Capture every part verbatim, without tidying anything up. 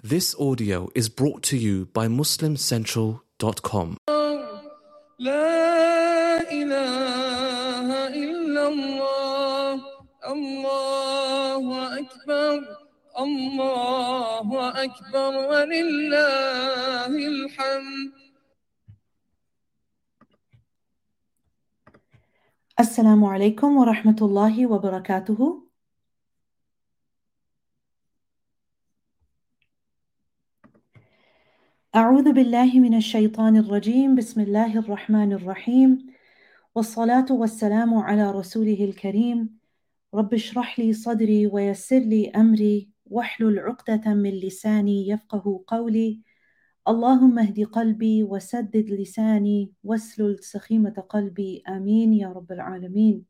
This audio is brought to you by Muslim Central dot com. لا إله إلا الله الله أكبر الله أكبر ولله الحمد. Assalamu alaikum wa rahmatullahi wa barakatuhu. أعوذ بالله من الشيطان الرجيم بسم الله الرحمن الرحيم والصلاة والسلام على رسوله الكريم رب اشرح لي صدري ويسر لي أمري واحلل عقدة من لساني يفقه قولي اللهم اهد قلبي وسدد لساني واسلل سخيمة قلبي آمين يا رب العالمين.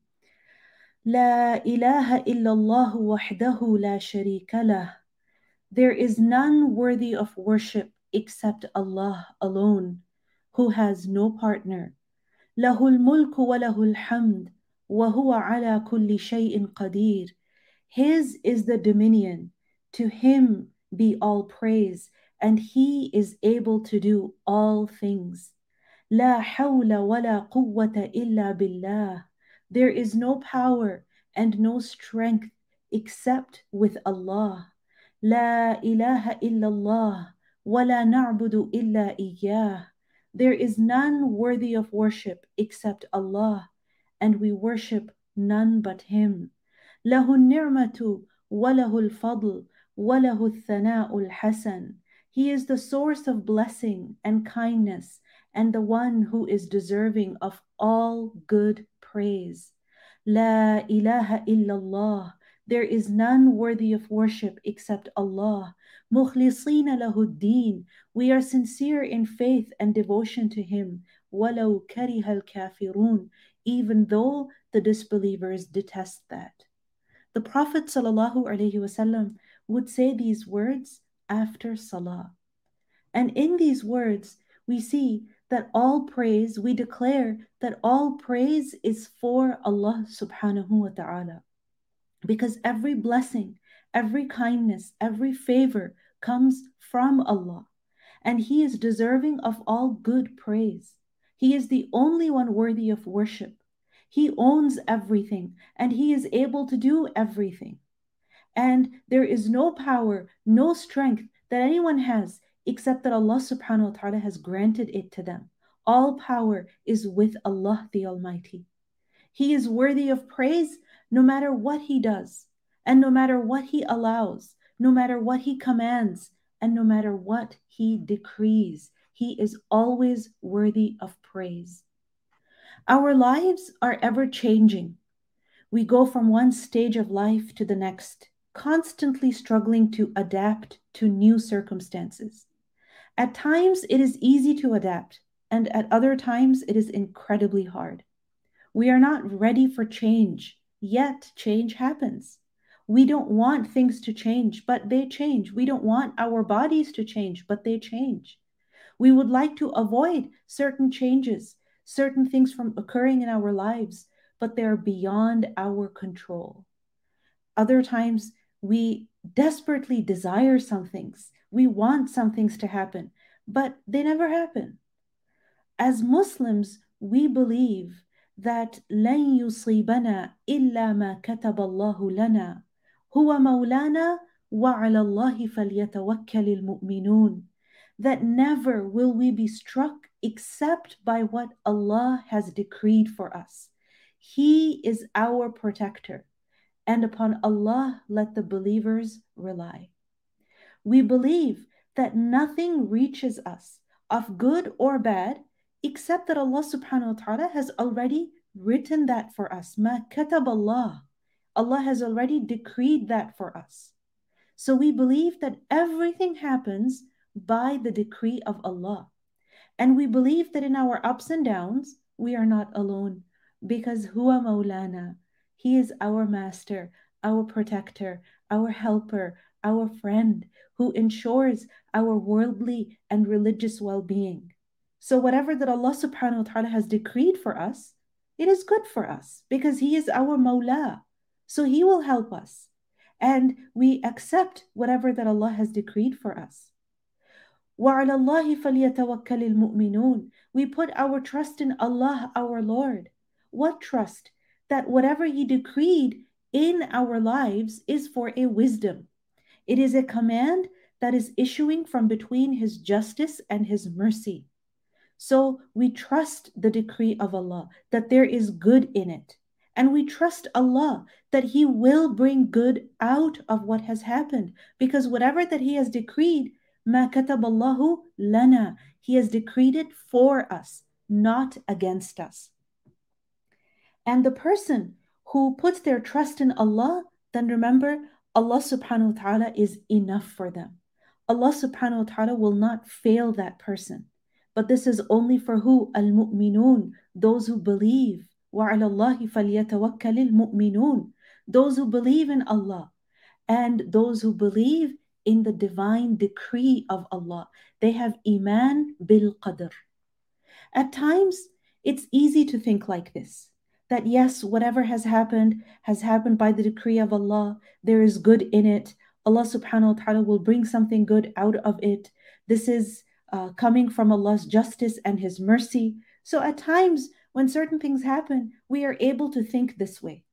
لا إله إلا الله وحده لا شريك له. There is none worthy of worship except Allah alone, who has no partner. له الملك وله الحمد وهو على كل شيء قدير. His is the dominion, to him be all praise, and he is able to do all things. لا حول ولا قوة إلا بالله. There is no power and no strength except with Allah. لا إله إلا الله ولا نعبد إلا إياه. There is none worthy of worship except Allah, and we worship none but Him. له النعمة وله الفضل وله الثناء الحسن. He is the source of blessing and kindness, and the one who is deserving of all good praise. لا إله إلا الله. There is none worthy of worship except Allah. مخلصين له الدين. We are sincere in faith and devotion to Him. ولو كره الكافرون. Even though the disbelievers detest that. The Prophet ﷺ would say these words after Salah. And in these words, we see that all praise, we declare that all praise is for Allah subhanahu wa ta'ala. Because every blessing, every kindness, every favor comes from Allah. And He is deserving of all good praise. He is the only one worthy of worship. He owns everything, and He is able to do everything. And there is no power, no strength that anyone has except that Allah subhanahu wa ta'ala has granted it to them. All power is with Allah the Almighty. He is worthy of praise no matter what He does, and no matter what He allows, no matter what He commands, and no matter what He decrees. He is always worthy of praise. Our lives are ever changing. We go from one stage of life to the next, constantly struggling to adapt to new circumstances. At times, it is easy to adapt, and at other times, it is incredibly hard. We are not ready for change, yet change happens. We don't want things to change, but they change. We don't want our bodies to change, but they change. We would like to avoid certain changes, certain things from occurring in our lives, but they are beyond our control. Other times, we desperately desire some things. We want some things to happen, but they never happen. As Muslims, we believe that لن يصيبنا إلا ما كتب الله لنا هو مولانا وعلى الله فليتوكل المؤمنون. That never will we be struck except by what Allah has decreed for us. He is our protector, and upon Allah let the believers rely. We believe that nothing reaches us of good or bad except that Allah subhanahu wa ta'ala has already written that for us. Ma katab Allah. Allah has already decreed that for us. So we believe that everything happens by the decree of Allah. And we believe that in our ups and downs, we are not alone, because Huwa Maulana. He is our master, our protector, our helper, our friend, who ensures our worldly and religious well-being. So whatever that Allah subhanahu wa ta'ala has decreed for us, it is good for us because He is our Mawla. So He will help us. and we accept whatever that Allah has decreed for us. وَعَلَى اللَّهِ فَلْيَتَوَكَّلِ الْمُؤْمِنُونَ. We put our trust in Allah, our Lord. What trust? That whatever He decreed in our lives is for a wisdom. It is a command that is issuing from between His justice and His mercy. So we trust the decree of Allah, that there is good in it. And we trust Allah that He will bring good out of what has happened. Because whatever that He has decreed, مَا كَتَبَ اللَّهُ لَنَا, He has decreed it for us, not against us. And the person who puts their trust in Allah, then remember, Allah subhanahu wa ta'ala is enough for them. Allah subhanahu wa ta'ala will not fail that person. But this is only for who? Al-mu'minun, those who believe. وَعَلَى اللَّهِ فَلْيَتَوَكَّلِ الْمُؤْمِنُونَ, those who believe in Allah and those who believe in the divine decree of Allah. They have iman bil qadr. At times, it's easy to think like this, that yes, whatever has happened has happened by the decree of Allah. There is good in it. Allah subhanahu wa ta'ala will bring something good out of it. This is uh, coming from Allah's justice and His mercy. So at times, when certain things happen, we are able to think this way.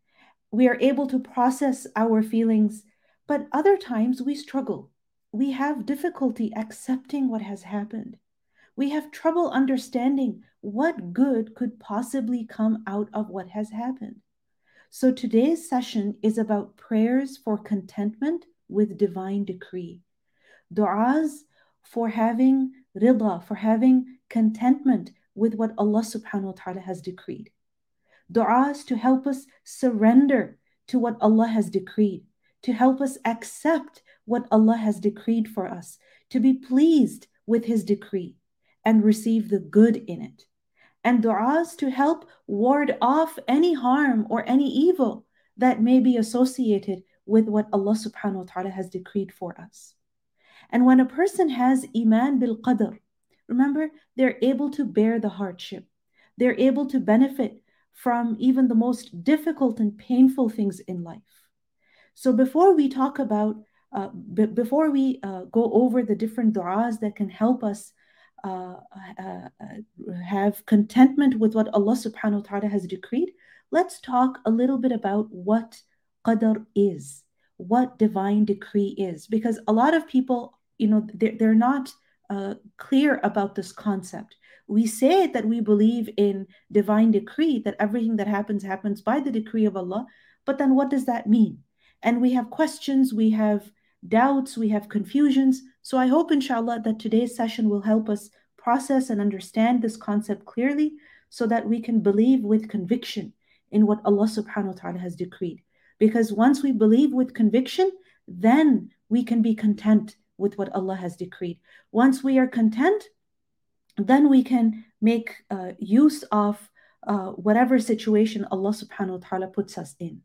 We are able to process our feelings, but other times we struggle. We have difficulty accepting what has happened. We have trouble understanding what good could possibly come out of what has happened. So today's session is about prayers for contentment with divine decree. Du'as for having rida, for having contentment with what Allah subhanahu wa ta'ala has decreed. Du'as to help us surrender to what Allah has decreed, to help us accept what Allah has decreed for us, to be pleased with His decree and receive the good in it. And du'as to help ward off any harm or any evil that may be associated with what Allah subhanahu wa ta'ala has decreed for us. And when a person has iman bil qadr, remember, they're able to bear the hardship. They're able to benefit from even the most difficult and painful things in life. So before we talk about, uh, b- before we uh, go over the different du'as that can help us uh, uh, have contentment with what Allah subhanahu wa ta'ala has decreed, let's talk a little bit about what qadr is, what divine decree is. Because a lot of people, you know, they're, they're not uh, clear about this concept. We say that we believe in divine decree, that everything that happens, happens by the decree of Allah. But then what does that mean? And we have questions, we have doubts, we have confusions. So I hope, inshallah, that today's session will help us process and understand this concept clearly so that we can believe with conviction in what Allah subhanahu wa ta'ala has decreed. Because once we believe with conviction, then we can be content with what Allah has decreed. Once we are content, then we can make uh, use of uh, whatever situation Allah subhanahu wa ta'ala puts us in.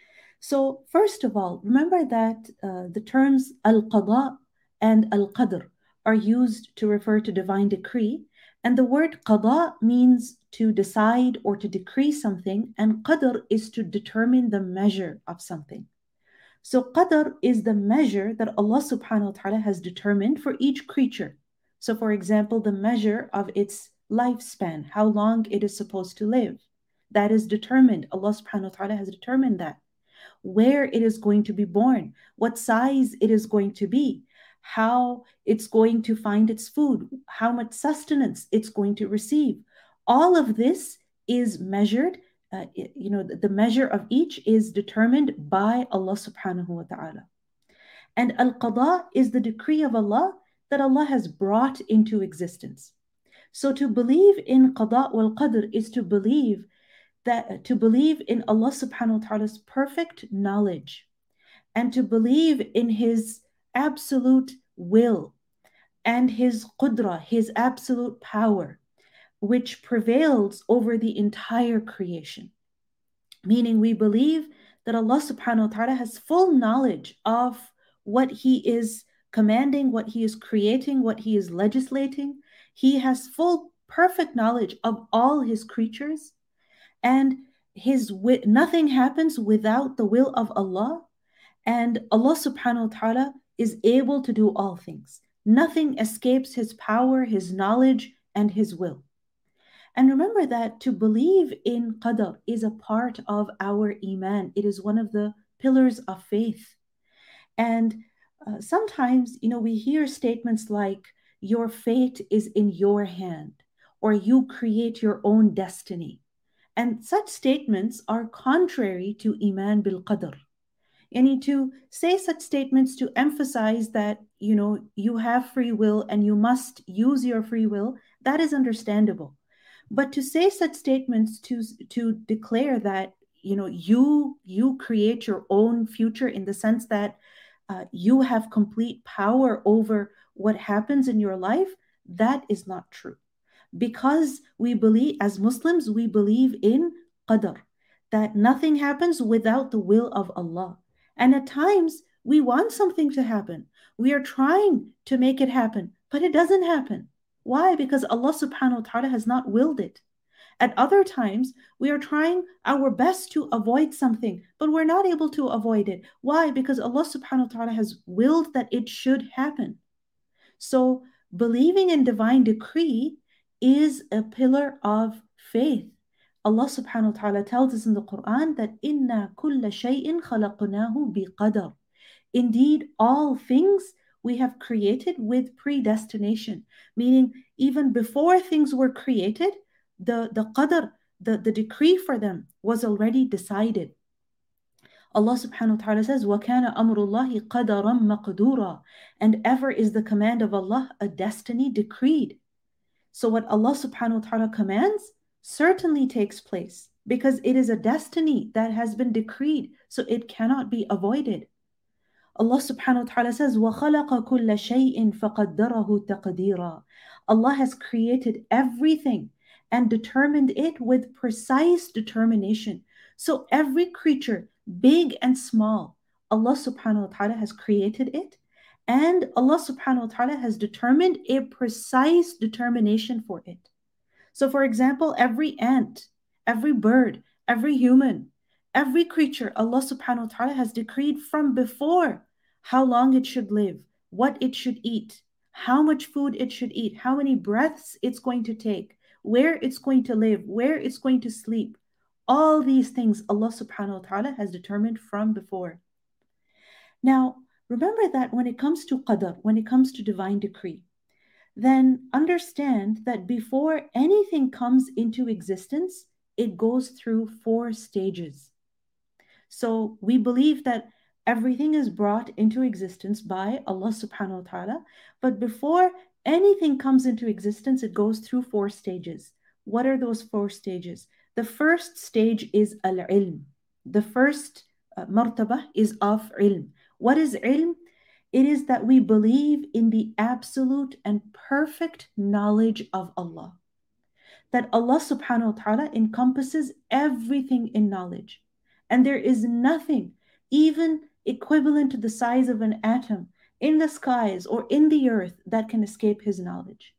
So first of all, remember that uh, the terms al-qada and al-qadr are used to refer to divine decree. And the word qada means to decide or to decree something, and qadr is to determine the measure of something. So qadr is the measure that Allah subhanahu wa ta'ala has determined for each creature. So for example, the measure of its lifespan, how long it is supposed to live, that is determined. Allah subhanahu wa ta'ala has determined that. Where it is going to be born, what size it is going to be, how it's going to find its food, how much sustenance it's going to receive. All of this is measured, uh, you know, the measure of each is determined by Allah subhanahu wa ta'ala. And al-qada is the decree of Allah that Allah has brought into existence. So to believe in qada wal qadr is to believe that to believe in Allah subhanahu wa ta'ala's perfect knowledge and to believe in His absolute will and His qudra, His absolute power, which prevails over the entire creation. Meaning we believe that Allah subhanahu wa ta'ala has full knowledge of what He is commanding, what He is creating, what He is legislating. He has full perfect knowledge of all His creatures. And his nothing happens without the will of Allah, And Allah subhanahu wa ta'ala is able to do all things. Nothing escapes His power, His knowledge, and His will. And remember that to believe in qadar is a part of our iman. It is one of the pillars of faith. And uh, sometimes, you know, we hear statements like, your fate is in your hand, or you create your own destiny. And such statements are contrary to iman bil qadr. And to say such statements to emphasize that, you know, you have free will and you must use your free will, that is understandable. But to say such statements to, to declare that, you know, you, you create your own future in the sense that uh, you have complete power over what happens in your life, that is not true. Because we believe, as Muslims, we believe in qadr, that nothing happens without the will of Allah. And at times, we want something to happen. We are trying to make it happen, but it doesn't happen. Why? Because Allah subhanahu wa ta'ala has not willed it. At other times, we are trying our best to avoid something, but we're not able to avoid it. Why? Because Allah subhanahu wa ta'ala has willed that it should happen. So, believing in divine decree is a pillar of faith. Allah subhanahu wa ta'ala tells us in the Quran that inna kulla shay'in khalaqnahu biqadar. Indeed, all things we have created with predestination, meaning even before things were created, the, the qadr, the, the decree for them was already decided. Allah subhanahu wa ta'ala says, وَكَانَ أَمْرُ اللَّهِ قَدَرًا مَقْدُورًا. And ever is the command of Allah a destiny decreed. So what Allah subhanahu wa ta'ala commands certainly takes place because it is a destiny that has been decreed, so it cannot be avoided. Allah subhanahu wa ta'ala says, وَخَلَقَ كُلَّ شَيْءٍ فَقَدَّرَهُ تَقْدِيرًا. Allah has created everything and determined it with precise determination. So every creature, big and small, Allah subhanahu wa ta'ala has created it, and Allah subhanahu wa ta'ala has determined a precise determination for it. So for example, every ant, every bird, every human, every creature, Allah subhanahu wa ta'ala has decreed from before how long it should live, what it should eat, how much food it should eat, how many breaths it's going to take, where it's going to live, where it's going to sleep. All these things Allah subhanahu wa ta'ala has determined from before. Now, remember that when it comes to qadar, when it comes to divine decree, then understand that before anything comes into existence, it goes through four stages. So we believe that everything is brought into existence by Allah subhanahu wa ta'ala, but before anything comes into existence, it goes through four stages. What are those four stages? The first stage is al-ilm. The first uh, martaba is of ilm. What is ilm? It is that we believe in the absolute and perfect knowledge of Allah. That Allah subhanahu wa ta'ala encompasses everything in knowledge. And there is nothing, even equivalent to the size of an atom, in the skies or in the earth that can escape His knowledge.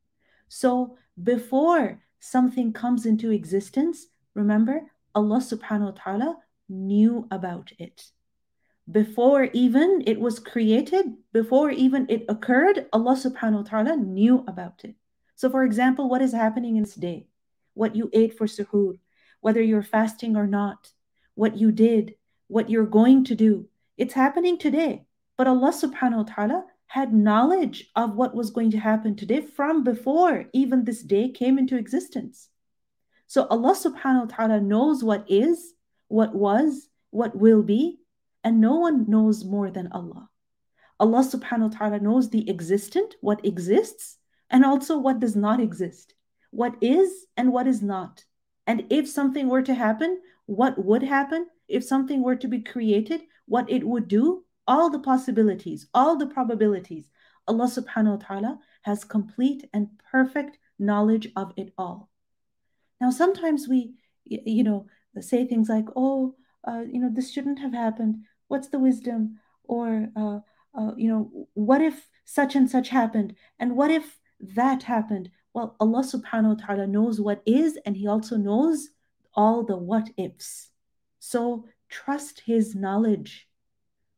So before something comes into existence, remember, Allah subhanahu wa ta'ala knew about it. Before even it was created, before even it occurred, Allah subhanahu wa ta'ala knew about it. So for example, what is happening in this day? What you ate for suhoor, whether you're fasting or not, what you did, what you're going to do, it's happening today. But Allah subhanahu wa ta'ala had knowledge of what was going to happen today from before even this day came into existence. So Allah subhanahu wa ta'ala knows what is, what was, what will be, and no one knows more than Allah. Allah subhanahu wa ta'ala knows the existent, what exists, and also what does not exist, what is and what is not. And if something were to happen, what would happen? If something were to be created, what it would do, all the possibilities, all the probabilities. Allah subhanahu wa ta'ala has complete and perfect knowledge of it all. Now, sometimes we, you know, say things like, oh, uh, you know, this shouldn't have happened. What's the wisdom? Or, uh, uh, you know, what if such and such happened? And what if that happened? Well, Allah subhanahu wa ta'ala knows what is, and He also knows all the what ifs. So trust His knowledge.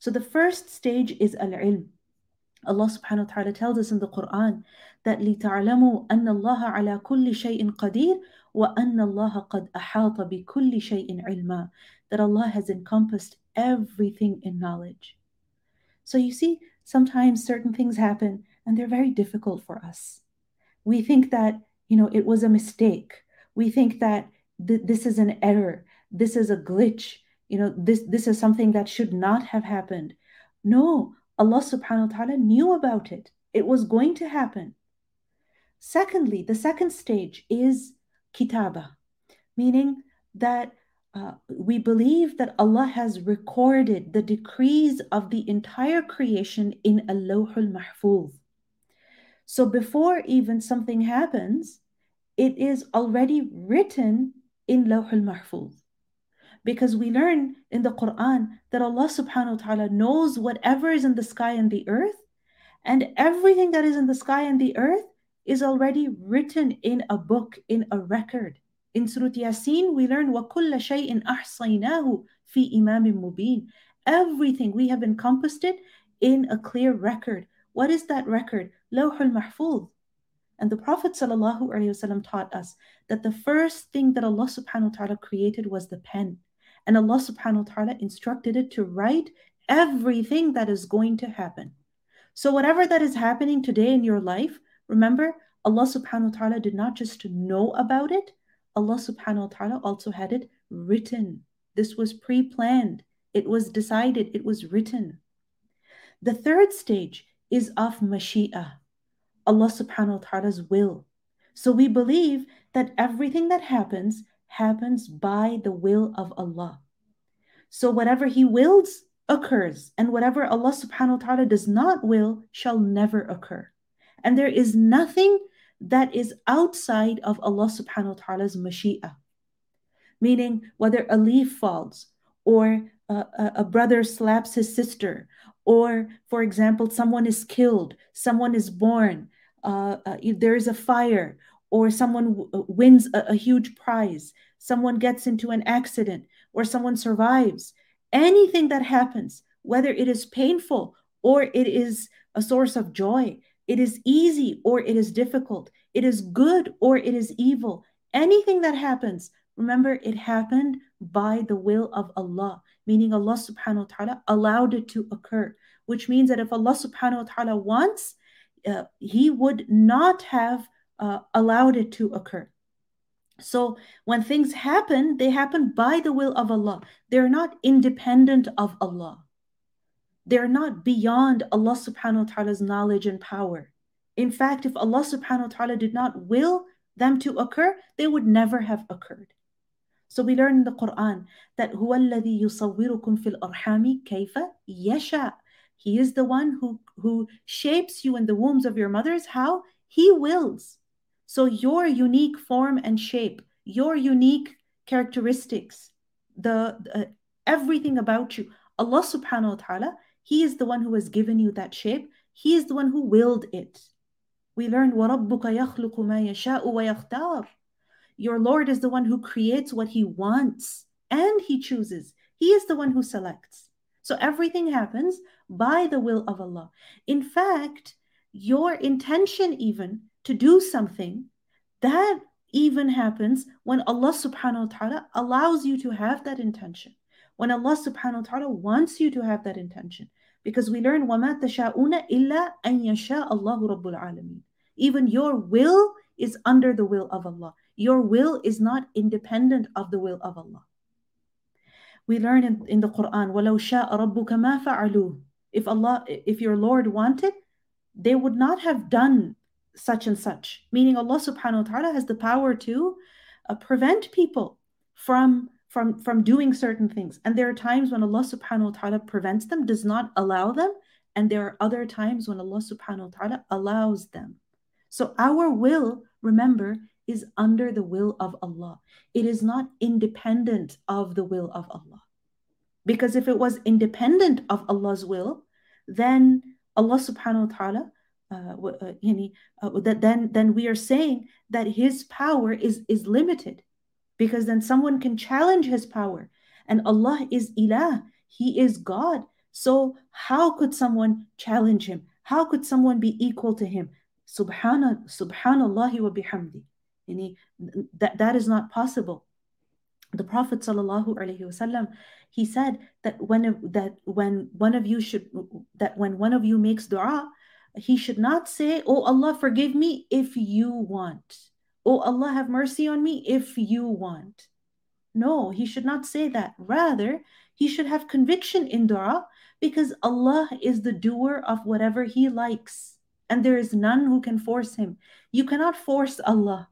So the first stage is al-ilm. Allah subhanahu wa ta'ala tells us in the Quran that لِتَعْلَمُوا أَنَّ اللَّهَ عَلَى كُلِّ شَيْءٍ قَدِيرٌ وَأَنَّ اللَّهَ قَدْ أَحَاطَ بِكُلِّ شَيْءٍ عِلْمًا, that Allah has encompassed everything in knowledge. So you see, sometimes certain things happen and they're very difficult for us. We think that, you know, it was a mistake. We think that th- this is an error. This is a glitch. You know, this, this is something that should not have happened. No, Allah subhanahu wa ta'ala knew about it. It was going to happen. Secondly, the second stage is kitaba, meaning that uh, we believe that Allah has recorded the decrees of the entire creation in al-lawhul mahfuz. So before even something happens, it is already written in lawhul mahfuz. Because we learn in the Quran that Allah subhanahu wa ta'ala knows whatever is in the sky and the earth, and everything that is in the sky and the earth is already written in a book, in a record. In Surah Yasin, we learn وَكُلَّ شَيْءٍ أَحْصَيْنَاهُ فِي إِمَامٍ مُبِينٍ. Everything, we have encompassed it in a clear record. What is that record? Lawhul Mahfuz. And the Prophet ﷺ taught us that the first thing that Allah subhanahu wa ta'ala created was the pen. And Allah subhanahu wa ta'ala instructed it to write everything that is going to happen. So whatever that is happening today in your life, remember, Allah subhanahu wa ta'ala did not just know about it, Allah subhanahu wa ta'ala also had it written. This was pre-planned. It was decided. It was written. The third stage is of mashi'ah, Allah subhanahu wa ta'ala's will. So we believe that everything that happens, happens by the will of Allah. So whatever He wills occurs, and whatever Allah subhanahu wa ta'ala does not will shall never occur. And there is nothing that is outside of Allah subhanahu wa ta'ala's mashi'ah. Meaning, whether a leaf falls, or a, a brother slaps his sister, or, for example, someone is killed, someone is born, uh, uh, there is a fire, or someone w- wins a, a huge prize, someone gets into an accident, or someone survives. Anything that happens, whether it is painful or it is a source of joy, it is easy or it is difficult, it is good or it is evil, anything that happens, remember, it happened by the will of Allah, meaning Allah subhanahu wa ta'ala allowed it to occur, which means that if Allah subhanahu wa ta'ala wants, uh, He would not have uh, allowed it to occur. So when things happen, they happen by the will of Allah. They're not independent of Allah. They're not beyond Allah subhanahu wa ta'ala's knowledge and power. In fact, if Allah subhanahu wa ta'ala did not will them to occur, they would never have occurred. So we learn in the Quran that هُوَ الَّذِي يُصَوِّرُكُمْ فِي الْأَرْحَامِ كَيْفَ يَشَاءُ. He is the one who, who shapes you in the wombs of your mothers how He wills. So your unique form and shape, your unique characteristics, the, the everything about you, Allah subhanahu wa ta'ala, He is the one who has given you that shape. He is the one who willed it. We learn وَرَبُّكَ يَخْلُقُ مَا يَشَاءُ وَيَخْتَارُ. Your Lord is the one who creates what He wants and He chooses. He is the one who selects. So everything happens by the will of Allah. In fact, your intention even to do something, that even happens when Allah subhanahu wa ta'ala allows you to have that intention. When Allah subhanahu wa ta'ala wants you to have that intention. Because we learn وَمَا تَشَاءُونَ إِلَّا أَن يَشَاءَ اللَّهُ رَبُّ الْعَالَمِينَ. Even your will is under the will of Allah. Your will is not independent of the will of Allah. We learn in, in the Quran, وَلَوْ شَاءَ رَبُّكَ مَا فَعَلُوهُ. If Allah, if your Lord wanted, they would not have done such and such. Meaning Allah subhanahu wa ta'ala has the power to uh, prevent people from, from, from doing certain things. And there are times when Allah subhanahu wa ta'ala prevents them, does not allow them. And there are other times when Allah subhanahu wa ta'ala allows them. So our will, remember, is under the will of Allah. It is not independent of the will of Allah. Because if it was independent of Allah's will, then Allah subhanahu wa ta'ala, uh, uh, uh, that then, then we are saying that His power is, is limited. Because then someone can challenge His power. And Allah is Ilah. He is God. So how could someone challenge him? How could someone be equal to him? Subhana, Subhanallah wa bihamdi. Yani, that, that is not possible. The Prophet sallallahu alaihi wasallam, he said that when that when one of you should that when one of you makes dua, he should not say, "Oh Allah, forgive me if you want. Oh Allah, have mercy on me if you want." No, he should not say that. Rather, he should have conviction in dua, because Allah is the doer of whatever He likes, and there is none who can force Him. You cannot force Allah.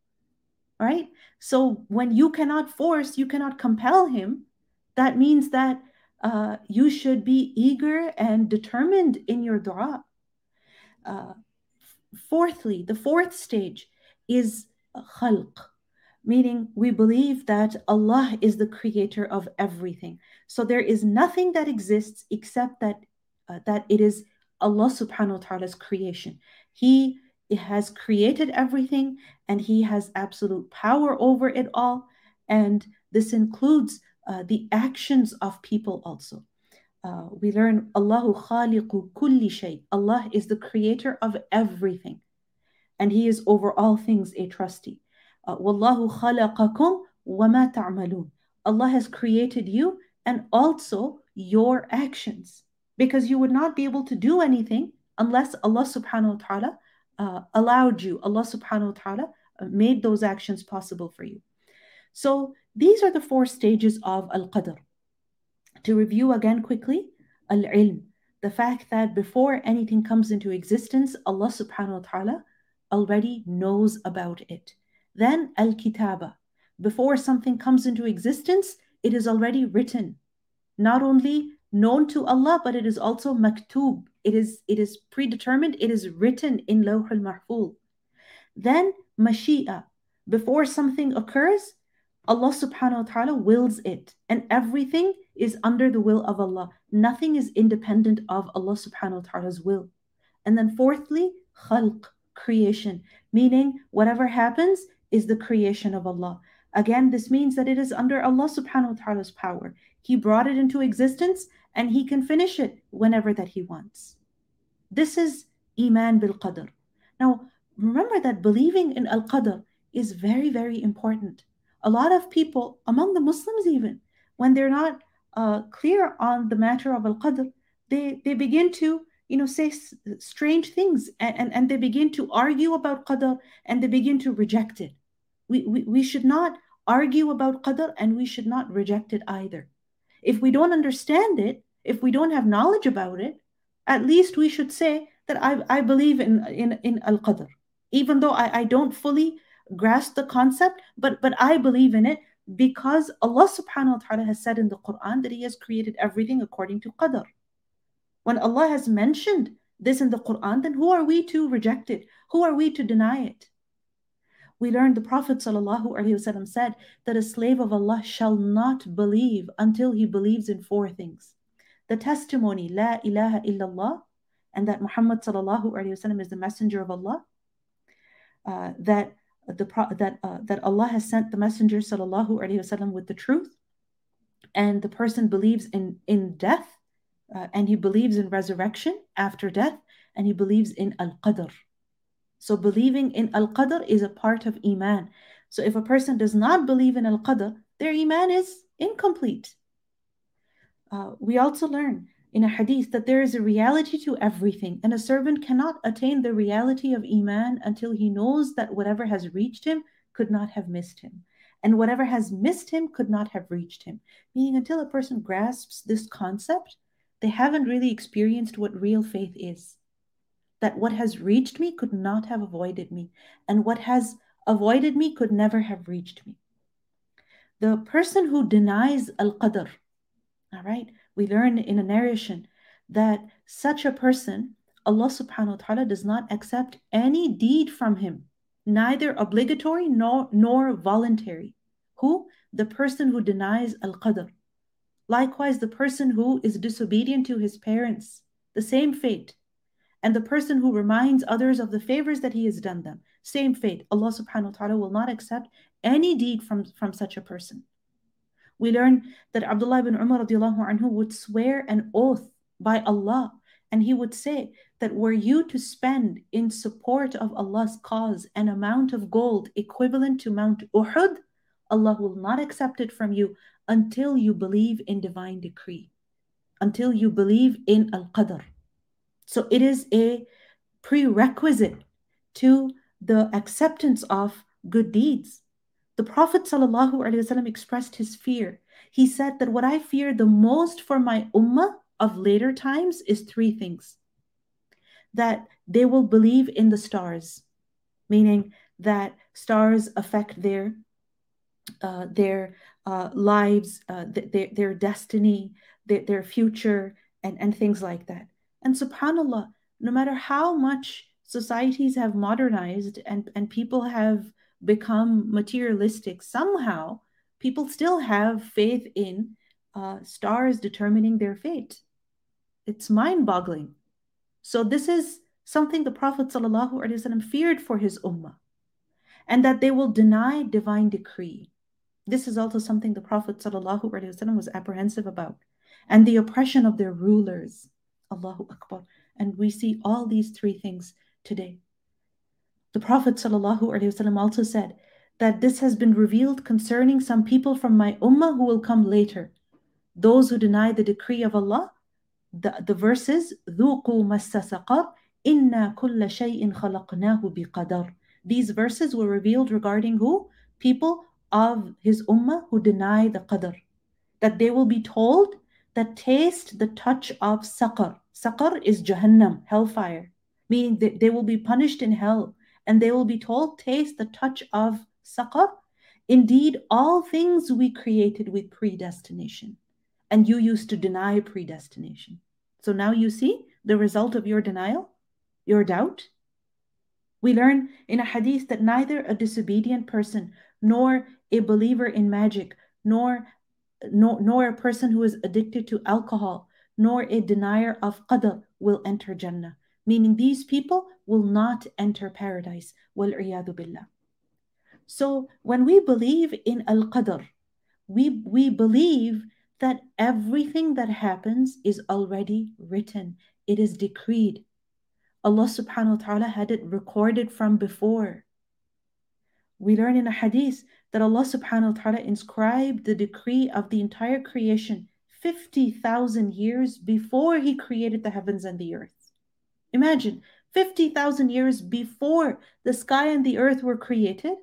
Right? So when you cannot force, you cannot compel Him, that means that uh, you should be eager and determined in your dua. Uh, fourthly, the fourth stage is khalq, meaning we believe that Allah is the creator of everything. So there is nothing that exists except that uh, that it is Allah subhanahu wa ta'ala's creation. He has created everything, and He has absolute power over it all. And this includes uh, the actions of people also. Uh, we learn Allahu khaliqu kulli shay. Allah is the creator of everything, and He is over all things a trustee. Wallahu khalaqakum wa ma ta'malun. Allah has created you and also your actions, because you would not be able to do anything unless Allah subhanahu wa ta'ala uh, allowed you. Allah subhanahu wa ta'ala made those actions possible for you. So these are the four stages of al-qadr. To review again quickly, al-ilm, the fact that before anything comes into existence, Allah subhanahu wa ta'ala already knows about it. Then al-kitaba, before something comes into existence, it is already written. Not only known to Allah, but it is also maktub. It is, it is predetermined, it is written in Lawh al-Mahfuz. Then mashi'a, before something occurs, Allah subhanahu wa ta'ala wills it, and everything is under the will of Allah. Nothing is independent of Allah subhanahu wa ta'ala's will. And then fourthly, khalq, creation, meaning whatever happens is the creation of Allah. Again, this means that it is under Allah subhanahu wa ta'ala's power. He brought it into existence, and He can finish it whenever that He wants. This is Iman bil Qadr. Now, remember that believing in Al-Qadr is very, very important. A lot of people, among the Muslims even, when they're not uh, clear on the matter of Al-Qadr, they, they begin to you know, say s- strange things, and, and, and they begin to argue about Qadr, and they begin to reject it. We, we, we should not argue about Qadr, and we should not reject it either. If we don't understand it, if we don't have knowledge about it, at least we should say that I, I believe in, in, in Al-Qadr, even though I, I don't fully grasp the concept, but, but I believe in it because Allah subhanahu wa ta'ala has said in the Quran that He has created everything according to Qadr. When Allah has mentioned this in the Quran, then who are we to reject it? Who are we to deny it? We learned the Prophet ﷺ said that a slave of Allah shall not believe until he believes in four things. The testimony, La ilaha illallah, and that Muhammad ﷺ is the messenger of Allah, uh, that the that uh, that Allah has sent the messenger ﷺ with the truth, and the person believes in, in death, uh, and he believes in resurrection after death, and he believes in Al-Qadr. So believing in Al-Qadr is a part of Iman. So if a person does not believe in Al-Qadr, their Iman is incomplete. Uh, we also learn in a hadith that there is a reality to everything, and a servant cannot attain the reality of Iman until he knows that whatever has reached him could not have missed him, and whatever has missed him could not have reached him. Meaning, until a person grasps this concept, they haven't really experienced what real faith is. That what has reached me could not have avoided me, and what has avoided me could never have reached me. The person who denies Al-Qadr, all right, we learn in a narration that such a person, Allah subhanahu wa ta'ala does not accept any deed from him, neither obligatory nor, nor voluntary. Who? The person who denies Al-Qadr. Likewise, the person who is disobedient to his parents, the same fate. And the person who reminds others of the favors that he has done them, same fate. Allah subhanahu wa ta'ala will not accept any deed from, from such a person. We learn that Abdullah ibn Umar radiallahu anhu would swear an oath by Allah, and he would say that were you to spend in support of Allah's cause an amount of gold equivalent to Mount Uhud, Allah will not accept it from you until you believe in divine decree, until you believe in Al-Qadr. So it is a prerequisite to the acceptance of good deeds. The Prophet ﷺ expressed his fear. He said that what I fear the most for my ummah of later times is three things. That they will believe in the stars, meaning that stars affect their uh, their uh, lives, uh, th- their, their destiny, their, their future, and, and things like that. And subhanAllah, no matter how much societies have modernized and, and people have become materialistic, somehow people still have faith in uh, stars determining their fate. It's mind-boggling. So this is something the Prophet ﷺ feared for his ummah, and that they will deny divine decree. This is also something the Prophet ﷺ was apprehensive about, and the oppression of their rulers. Allahu Akbar. And we see all these three things today. The Prophet ﷺ also said that this has been revealed concerning some people from my ummah who will come later. Those who deny the decree of Allah, the, the verses, ذُوقُوا مَسَّ سَقَرْ إِنَّا كُلَّ شَيْءٍ خَلَقْنَاهُ بِقَدَرٍ. These verses were revealed regarding who? People of his ummah who deny the qadr. That they will be told that taste the touch of saqar. Saqar is Jahannam, hellfire, meaning that they will be punished in hell, and they will be told, taste the touch of saqar. Indeed, all things we created with predestination, and you used to deny predestination. So now you see the result of your denial, your doubt. We learn in a hadith that neither a disobedient person, nor a believer in magic, nor, nor, nor a person who is addicted to alcohol, nor a denier of qadr will enter Jannah. Meaning these people will not enter paradise. Wal-'iyadu billah. So when we believe in al-qadr, we, we believe that everything that happens is already written. It is decreed. Allah subhanahu wa ta'ala had it recorded from before. We learn in a hadith that Allah subhanahu wa ta'ala inscribed the decree of the entire creation fifty thousand years before He created the heavens and the earth. Imagine, fifty thousand years before the sky and the earth were created.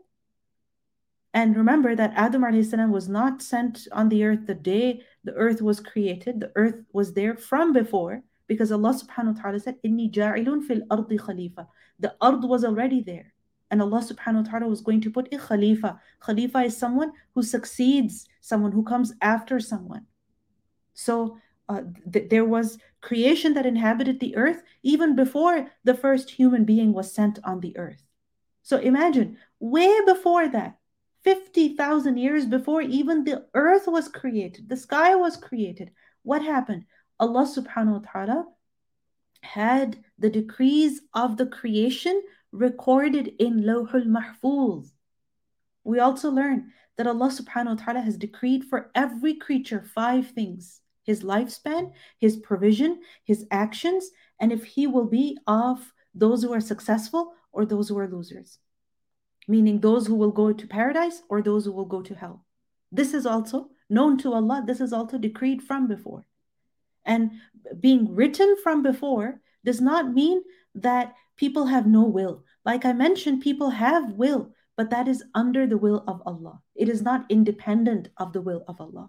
And remember that Adam alayhi salam was not sent on the earth the day the earth was created. The earth was there from before, because Allah subhanahu wa ta'ala said, Inni ja'ilun fil ardi khalifa. The ard was already there. And Allah subhanahu wa ta'ala was going to put a khalifa. Khalifa is someone who succeeds, someone who comes after someone. So uh, th- there was creation that inhabited the earth even before the first human being was sent on the earth. So imagine, way before that, fifty thousand years before even the earth was created, the sky was created, what happened? Allah subhanahu wa ta'ala had the decrees of the creation recorded in Lawhul Mahfuz. We also learn that Allah subhanahu wa ta'ala has decreed for every creature five things: his lifespan, his provision, his actions, and if he will be of those who are successful or those who are losers. Meaning those who will go to paradise or those who will go to hell. This is also known to Allah. This is also decreed from before. And being written from before does not mean that people have no will. Like I mentioned, people have will, but that is under the will of Allah. It is not independent of the will of Allah.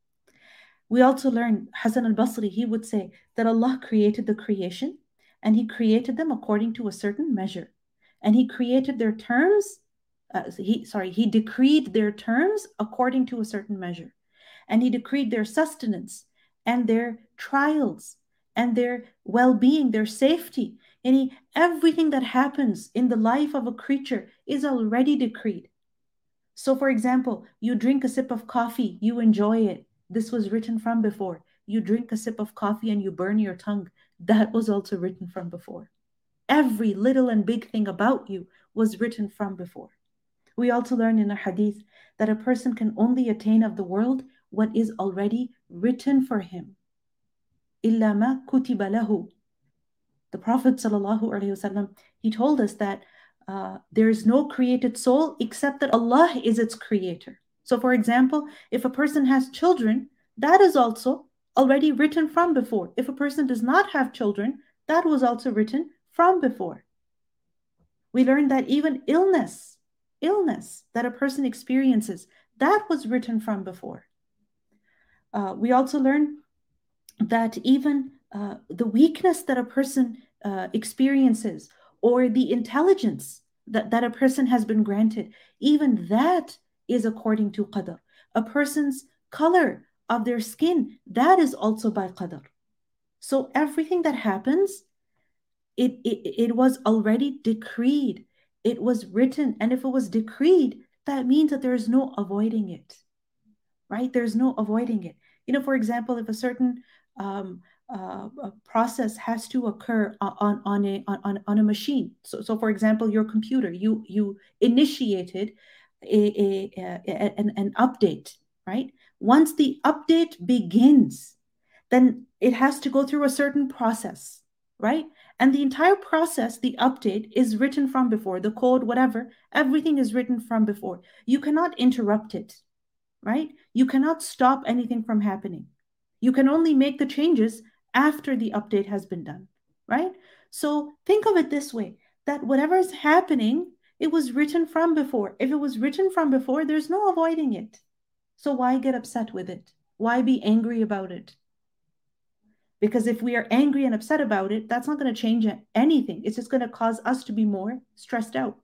We also learn, Hasan al-Basri, he would say that Allah created the creation, and He created them according to a certain measure. And He created their terms, uh, he, sorry, He decreed their terms according to a certain measure. And He decreed their sustenance and their trials and their well-being, their safety. And he, everything that happens in the life of a creature is already decreed. So for example, you drink a sip of coffee, you enjoy it. This was written from before. You drink a sip of coffee and you burn your tongue. That was also written from before. Every little and big thing about you was written from before. We also learn in a hadith that a person can only attain of the world what is already written for him. إِلَّا مَا كُتِبَ لَهُ. The Prophet ﷺ, he told us that uh, there is no created soul except that Allah is its creator. So for example, if a person has children, that is also already written from before. If a person does not have children, that was also written from before. We learned that even illness, illness that a person experiences, that was written from before. Uh, we also learned that even uh, the weakness that a person uh, experiences, or the intelligence that, that a person has been granted, even that is according to qadr. A person's color of their skin, that is also by qadr. So everything that happens, it, it, it was already decreed. It was written. And if it was decreed, that means that there is no avoiding it, right? There's no avoiding it. You know, for example, if a certain um, uh, a process has to occur on, on, a, on, on a machine. So, so, for example, your computer, you, you initiated a, a, a, an, an update, right? Once the update begins, then it has to go through a certain process, right? And the entire process, the update, is written from before. The code, whatever, everything is written from before. You cannot interrupt it, right? You cannot stop anything from happening. You can only make the changes after the update has been done, right? So think of it this way, that whatever is happening, it was written from before. If it was written from before, there's no avoiding it. So why get upset with it? Why be angry about it? Because if we are angry and upset about it, that's not going to change anything. It's just going to cause us to be more stressed out.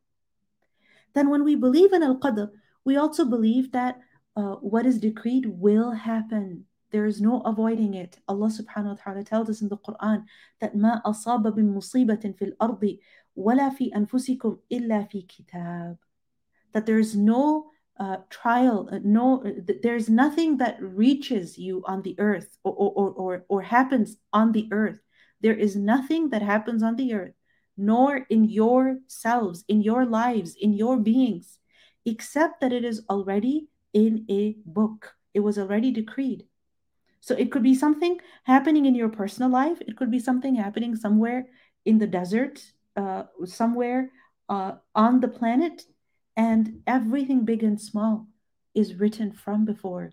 Then when we believe in al-qadr, we also believe that uh, what is decreed will happen. There is no avoiding it. Allah subhanahu wa ta'ala tells us in the Quran that مَا أَصَابَ بِمُصِيبَةٍ فِي الْأَرْضِ وَلَا فِي أَنفُسِكُمْ إِلَّا فِي كِتَابٍ. That there is no uh, trial, uh, no, uh, there is nothing that reaches you on the earth or, or, or, or happens on the earth. There is nothing that happens on the earth, nor in yourselves, in your lives, in your beings, except that it is already in a book. It was already decreed. So it could be something happening in your personal life. It could be something happening somewhere in the desert, uh, somewhere uh, on the planet, and everything big and small is written from before.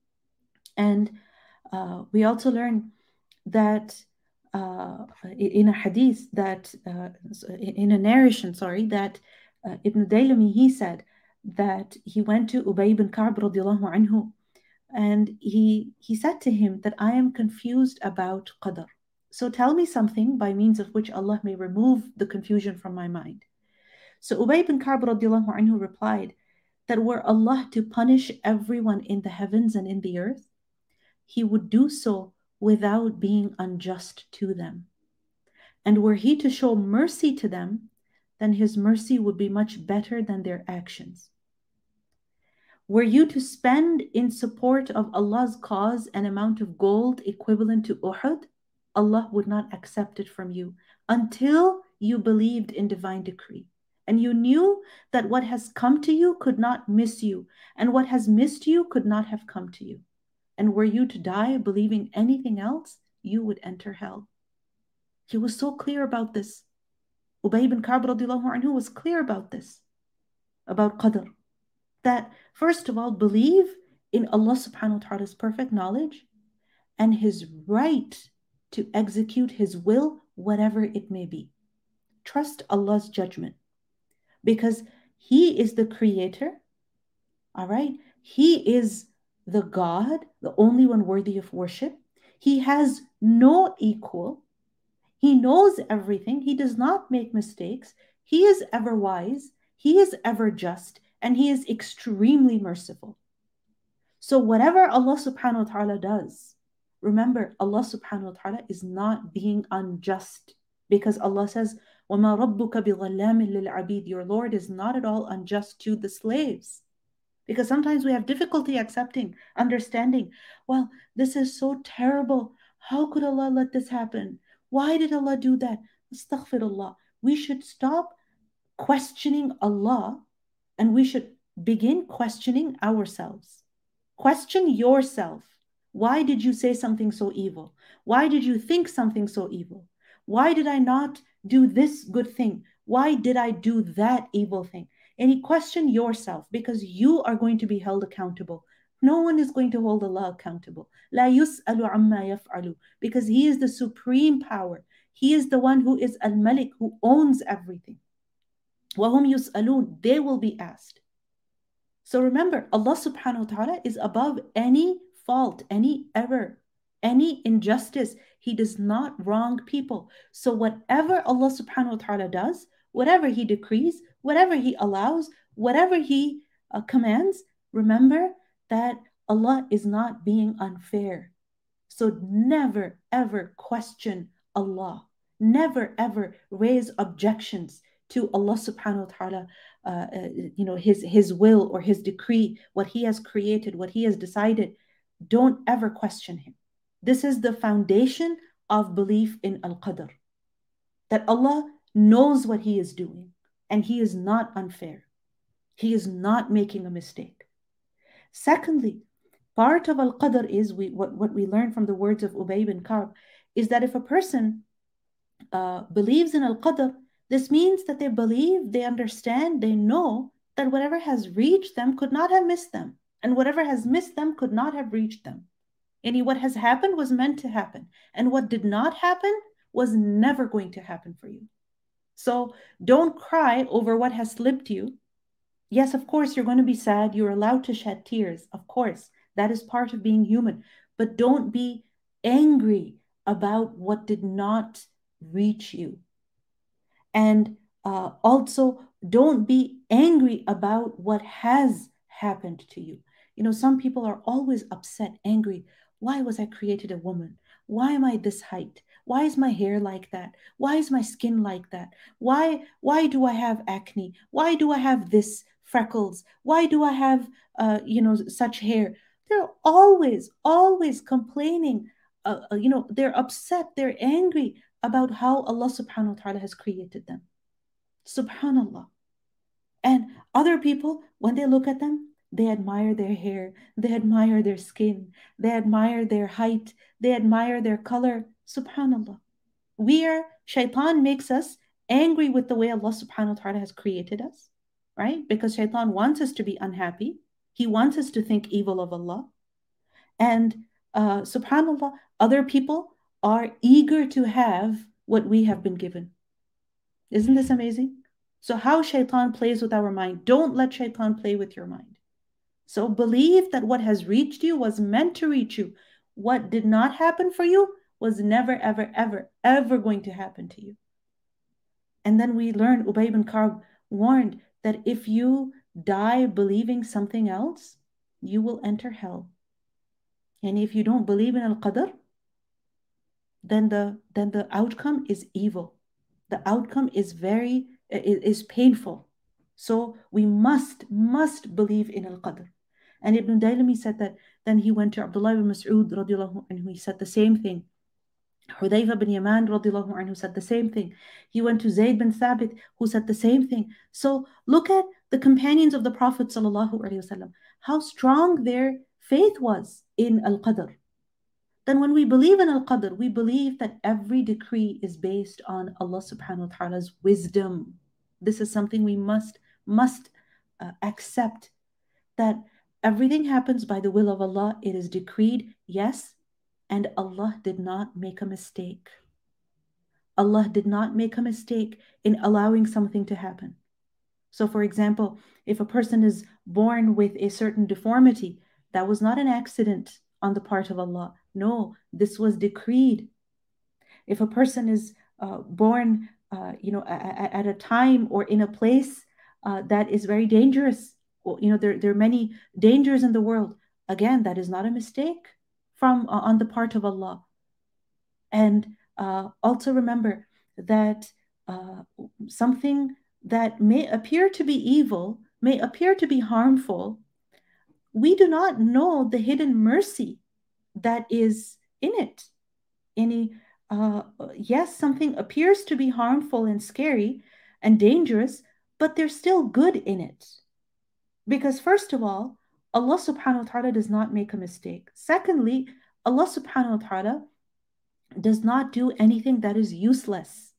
And uh, we also learn that uh, in a hadith, that uh, in a narration, sorry, that uh, Ibn Daylami, he said that he went to Ubay ibn Ka'b radiallahu anhu, and he he said to him that I am confused about qadr. So tell me something by means of which Allah may remove the confusion from my mind. So Ubay ibn Ka'b radiallahu anhu replied that were Allah to punish everyone in the heavens and in the earth, He would do so without being unjust to them. And were He to show mercy to them, then His mercy would be much better than their actions. Were you to spend in support of Allah's cause an amount of gold equivalent to Uhud, Allah would not accept it from you until you believed in divine decree. And you knew that what has come to you could not miss you, and what has missed you could not have come to you. And were you to die believing anything else, you would enter hell. He was so clear about this. Ubay ibn Ka'b radiallahu anhu was clear about this, about qadr. That first of all, believe in Allah subhanahu wa ta'ala's perfect knowledge and His right to execute His will, whatever it may be. Trust Allah's judgment, because He is the creator, all right? He is the God, the only one worthy of worship. He has no equal. He knows everything. He does not make mistakes. He is ever wise. He is ever just. And He is extremely merciful. So whatever Allah subhanahu wa ta'ala does, remember, Allah subhanahu wa ta'ala is not being unjust, because Allah says, وَمَا رَبُّكَ بِظَلَّامٍ لِلْعَبِيدِ. Your Lord is not at all unjust to the slaves. Because sometimes we have difficulty accepting, understanding, well, this is so terrible. How could Allah let this happen? Why did Allah do that? Astaghfirullah. We should stop questioning Allah, and we should begin questioning ourselves. Question yourself. Why did you say something so evil? Why did you think something so evil? Why did I not do this good thing? Why did I do that evil thing? And you question yourself, because you are going to be held accountable. No one is going to hold Allah accountable. لا يسأل عما يفعل, because He is the supreme power. He is the one who is Al-Malik, who owns everything. وَهُمْ يُسْأَلُونَ, they will be asked. So remember, Allah subhanahu wa ta'ala is above any fault, any error, any injustice. He does not wrong people. So whatever Allah subhanahu wa ta'ala does, whatever He decrees, whatever He allows, whatever He uh, commands, remember that Allah is not being unfair. So never ever question Allah. Never ever raise objections to Allah subhanahu wa ta'ala, uh, uh, you know, his, his will or His decree, what He has created, what He has decided. Don't ever question Him. This is the foundation of belief in Al-Qadr, that Allah knows what He is doing and He is not unfair. He is not making a mistake. Secondly, part of Al-Qadr is, we, what, what we learn from the words of Ubay bin Ka'b, is that if a person uh, believes in Al-Qadr, this means that they believe, they understand, they know that whatever has reached them could not have missed them, and whatever has missed them could not have reached them. And what has happened was meant to happen, and what did not happen was never going to happen for you. So don't cry over what has slipped you. Yes, of course, you're going to be sad. You're allowed to shed tears. Of course, that is part of being human. But don't be angry about what did not reach you. And uh, also, don't be angry about what has happened to you. You know, some people are always upset, angry. Why was I created a woman? Why am I this height? Why is my hair like that? Why is my skin like that? Why, why do I have acne? Why do I have this freckles? Why do I have, uh, you know, such hair? They're always, always complaining. Uh, you know, they're upset, they're angry about how Allah subhanahu wa ta'ala has created them. Subhanallah. And other people, when they look at them, they admire their hair, they admire their skin, they admire their height, they admire their color. Subhanallah. We are, shaitan makes us angry with the way Allah subhanahu wa ta'ala has created us, right? Because shaitan wants us to be unhappy. He wants us to think evil of Allah. And uh, subhanallah, other people are eager to have what we have been given. Isn't this amazing? So how shaitan plays with our mind. Don't let shaitan play with your mind. So believe that what has reached you was meant to reach you. What did not happen for you was never, ever, ever, ever going to happen to you. And then we learn, Ubay bin Ka'b warned that if you die believing something else, you will enter hell. And if you don't believe in Al-Qadr, then the, then the outcome is evil. The outcome is very, is painful. So we must, must believe in Al-Qadr. And Ibn Daylami said that, then he went to Abdullah ibn Mas'ud radiallahu anhu, he said the same thing. Hudayfa bin Yaman radiallahu anhu said the same thing. He went to Zayd bin Thabit, who said the same thing. So look at the companions of the Prophet sallallahu alaihi wasallam, how strong their faith was in Al-Qadr. Then when we believe in Al-Qadr, we believe that every decree is based on Allah subhanahu wa ta'ala's wisdom. This is something we must, must uh, accept, that everything happens by the will of Allah. It is decreed, yes, and Allah did not make a mistake. Allah did not make a mistake in allowing something to happen. So for example, if a person is born with a certain deformity, that was not an accident on the part of Allah. No, this was decreed. If a person is uh, born, uh, you know, at, at a time or in a place uh, that is very dangerous, or, you know, there, there are many dangers in the world. Again, that is not a mistake from uh, on the part of Allah. And uh, also remember that uh, something that may appear to be evil, may appear to be harmful, we do not know the hidden mercy that is in it. Any, uh, yes, something appears to be harmful and scary and dangerous, but there's still good in it. Because first of all, Allah subhanahu wa ta'ala does not make a mistake. Secondly, Allah subhanahu wa ta'ala does not do anything that is useless.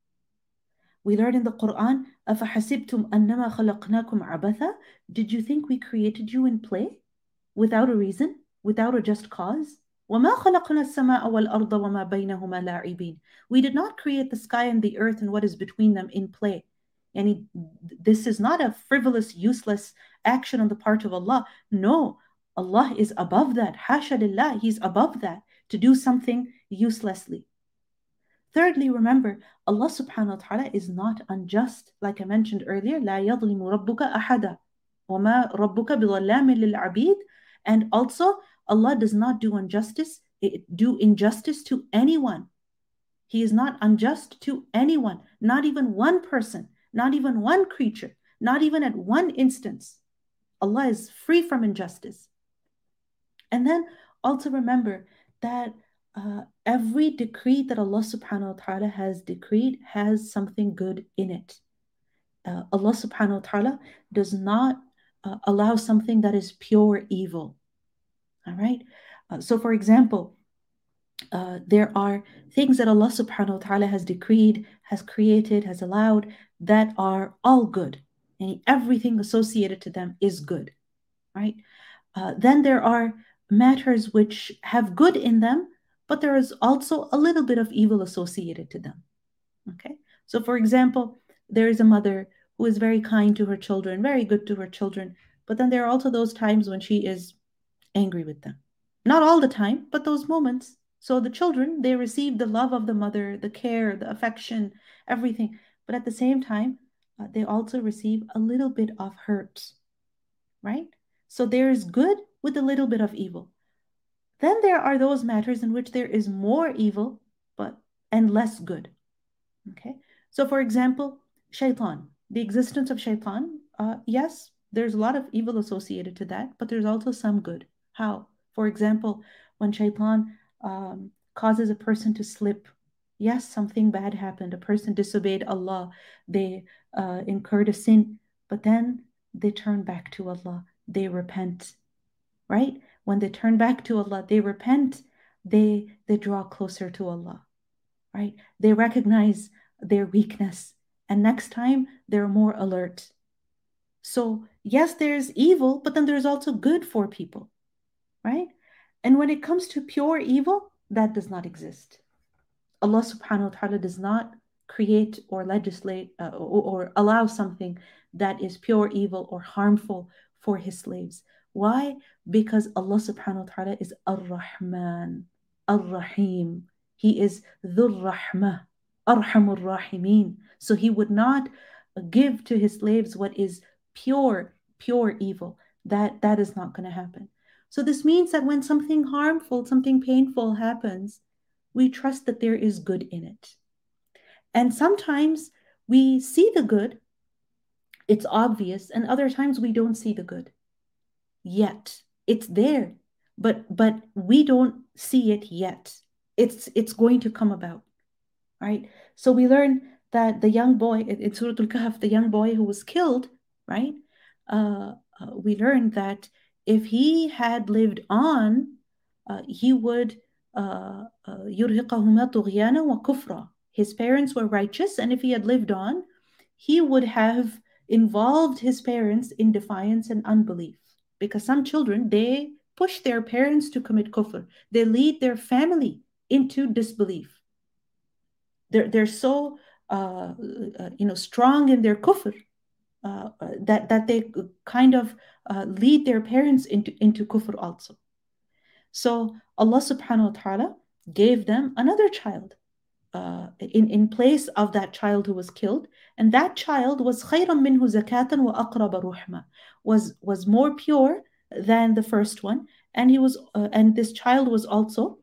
We learn in the Quran, أَفَحَسِبْتُمْ أَنَّمَا خَلَقْنَاكُمْ عَبَثًا? Did you think we created you in play? Without a reason? Without a just cause? وَمَا خَلَقْنَا السَّمَاءَ وَالْأَرْضَ وَمَا بَيْنَهُمَا لَاعِبِينَ. We did not create the sky and the earth and what is between them in play. And this is not a frivolous, useless action on the part of Allah. No, Allah is above that. Hasha lillah, He's above that to do something uselessly. Thirdly, remember, Allah subhanahu wa ta'ala is not unjust. Like I mentioned earlier, لا يظلم ربك أحدا وما ربك بظلام للعبيد. And also, Allah does not do injustice, do injustice to anyone. He is not unjust to anyone, not even one person, not even one creature, not even at one instance. Allah is free from injustice. And then also remember that uh, every decree that Allah subhanahu wa ta'ala has decreed has something good in it. Uh, Allah subhanahu wa ta'ala does not uh, allow something that is pure evil. All right. Uh, so for example, uh, there are things that Allah subhanahu wa ta'ala has decreed, has created, has allowed that are all good. And everything associated to them is good. Right. Uh, then there are matters which have good in them, but there is also a little bit of evil associated to them. Okay. So for example, there is a mother who is very kind to her children, very good to her children, but then there are also those times when she is angry with them. Not all the time, but those moments. So the children, they receive the love of the mother, the care, the affection, everything. But at the same time, uh, they also receive a little bit of hurt, right? So there is good with a little bit of evil. Then there are those matters in which there is more evil, but and less good. Okay. So for example, shaitan, the existence of shaitan, uh, yes, there's a lot of evil associated to that, but there's also some good. How? For example, when shaitan um, causes a person to slip, yes, something bad happened. A person disobeyed Allah. They uh, incurred a sin, but then they turn back to Allah. They repent, right? When they turn back to Allah, they repent. They they draw closer to Allah, right? They recognize their weakness, and next time they're more alert. So yes, there's evil, but then there's also good for people, right? And when it comes to pure evil, that does not exist. Allah subhanahu wa ta'ala does not create or legislate uh, or, or allow something that is pure evil or harmful for his slaves. Why? Because Allah subhanahu wa ta'ala is Ar-Rahman, Ar-Rahim. He is Dhur Rahmah, Arhamur Rahimin. So he would not give to his slaves what is pure, pure evil. That, that is not going to happen. So this means that when something harmful, something painful happens, we trust that there is good in it. And sometimes we see the good, it's obvious, and other times we don't see the good. Yet it's there, but but we don't see it yet. It's it's going to come about, right? So we learn that the young boy in Surah Al-Kahf, the young boy who was killed, right? Uh, uh, we learned that if he had lived on, uh, he would يُرْهِقَهُمَا طُغْيَانًا وَكُفْرًا. His parents were righteous, and if he had lived on, he would have involved his parents in defiance and unbelief. Because some children, they push their parents to commit kufr. They lead their family into disbelief. They're, they're so uh, uh, you know, strong in their kufr uh, that, that they kind of uh, lead their parents into, into kufr also. So Allah subhanahu wa ta'ala gave them another child uh, in, in place of that child who was killed. And that child was khayran minhu zakatan wa aqraba ruhma, was, was more pure than the first one. And he was, uh, and this child was also,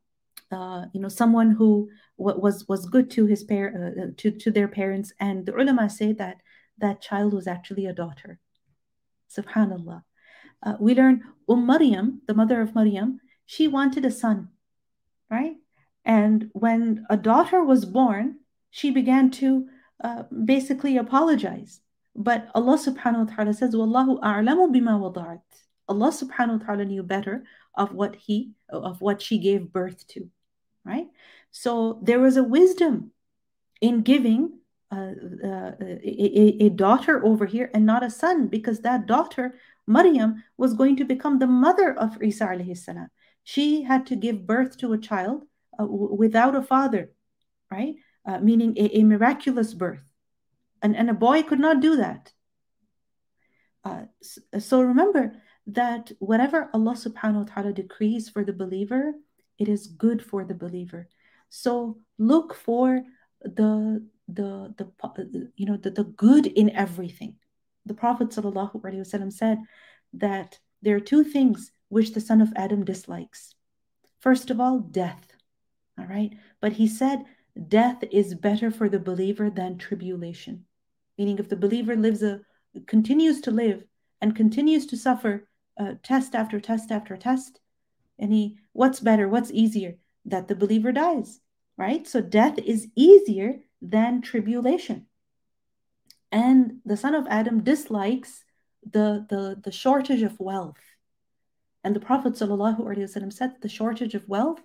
uh, you know, someone who was, was good to his par- uh, to, to their parents. And the ulama say that that child was actually a daughter. Subhanallah. Uh, we learn Umm Maryam, the mother of Maryam, she wanted a son, right? And when a daughter was born, she began to uh, basically apologize. But Allah subhanahu wa ta'ala says, Wallahu a'lamu bima wada'at. Allah subhanahu wa ta'ala knew better of what he of what she gave birth to, right? So there was a wisdom in giving uh, uh, a, a daughter over here and not a son, because that daughter, Maryam, was going to become the mother of Isa alayhi salam. She had to give birth to a child uh, w- without a father, right? Uh, meaning a, a miraculous birth. And, and a boy could not do that. Uh, so remember that whatever Allah subhanahu wa ta'ala decrees for the believer, it is good for the believer. So look for the the the you know the, the good in everything. The Prophet sallallahu alaihi wasallam said that there are two things which the son of Adam dislikes. First of all, death. All right, but he said death is better for the believer than tribulation. Meaning, if the believer lives a continues to live and continues to suffer uh, test after test after test, and he, what's better, what's easier? That the believer dies, right? So death is easier than tribulation. And the son of Adam dislikes the, the, the shortage of wealth. And the Prophet ﷺ said that the shortage of wealth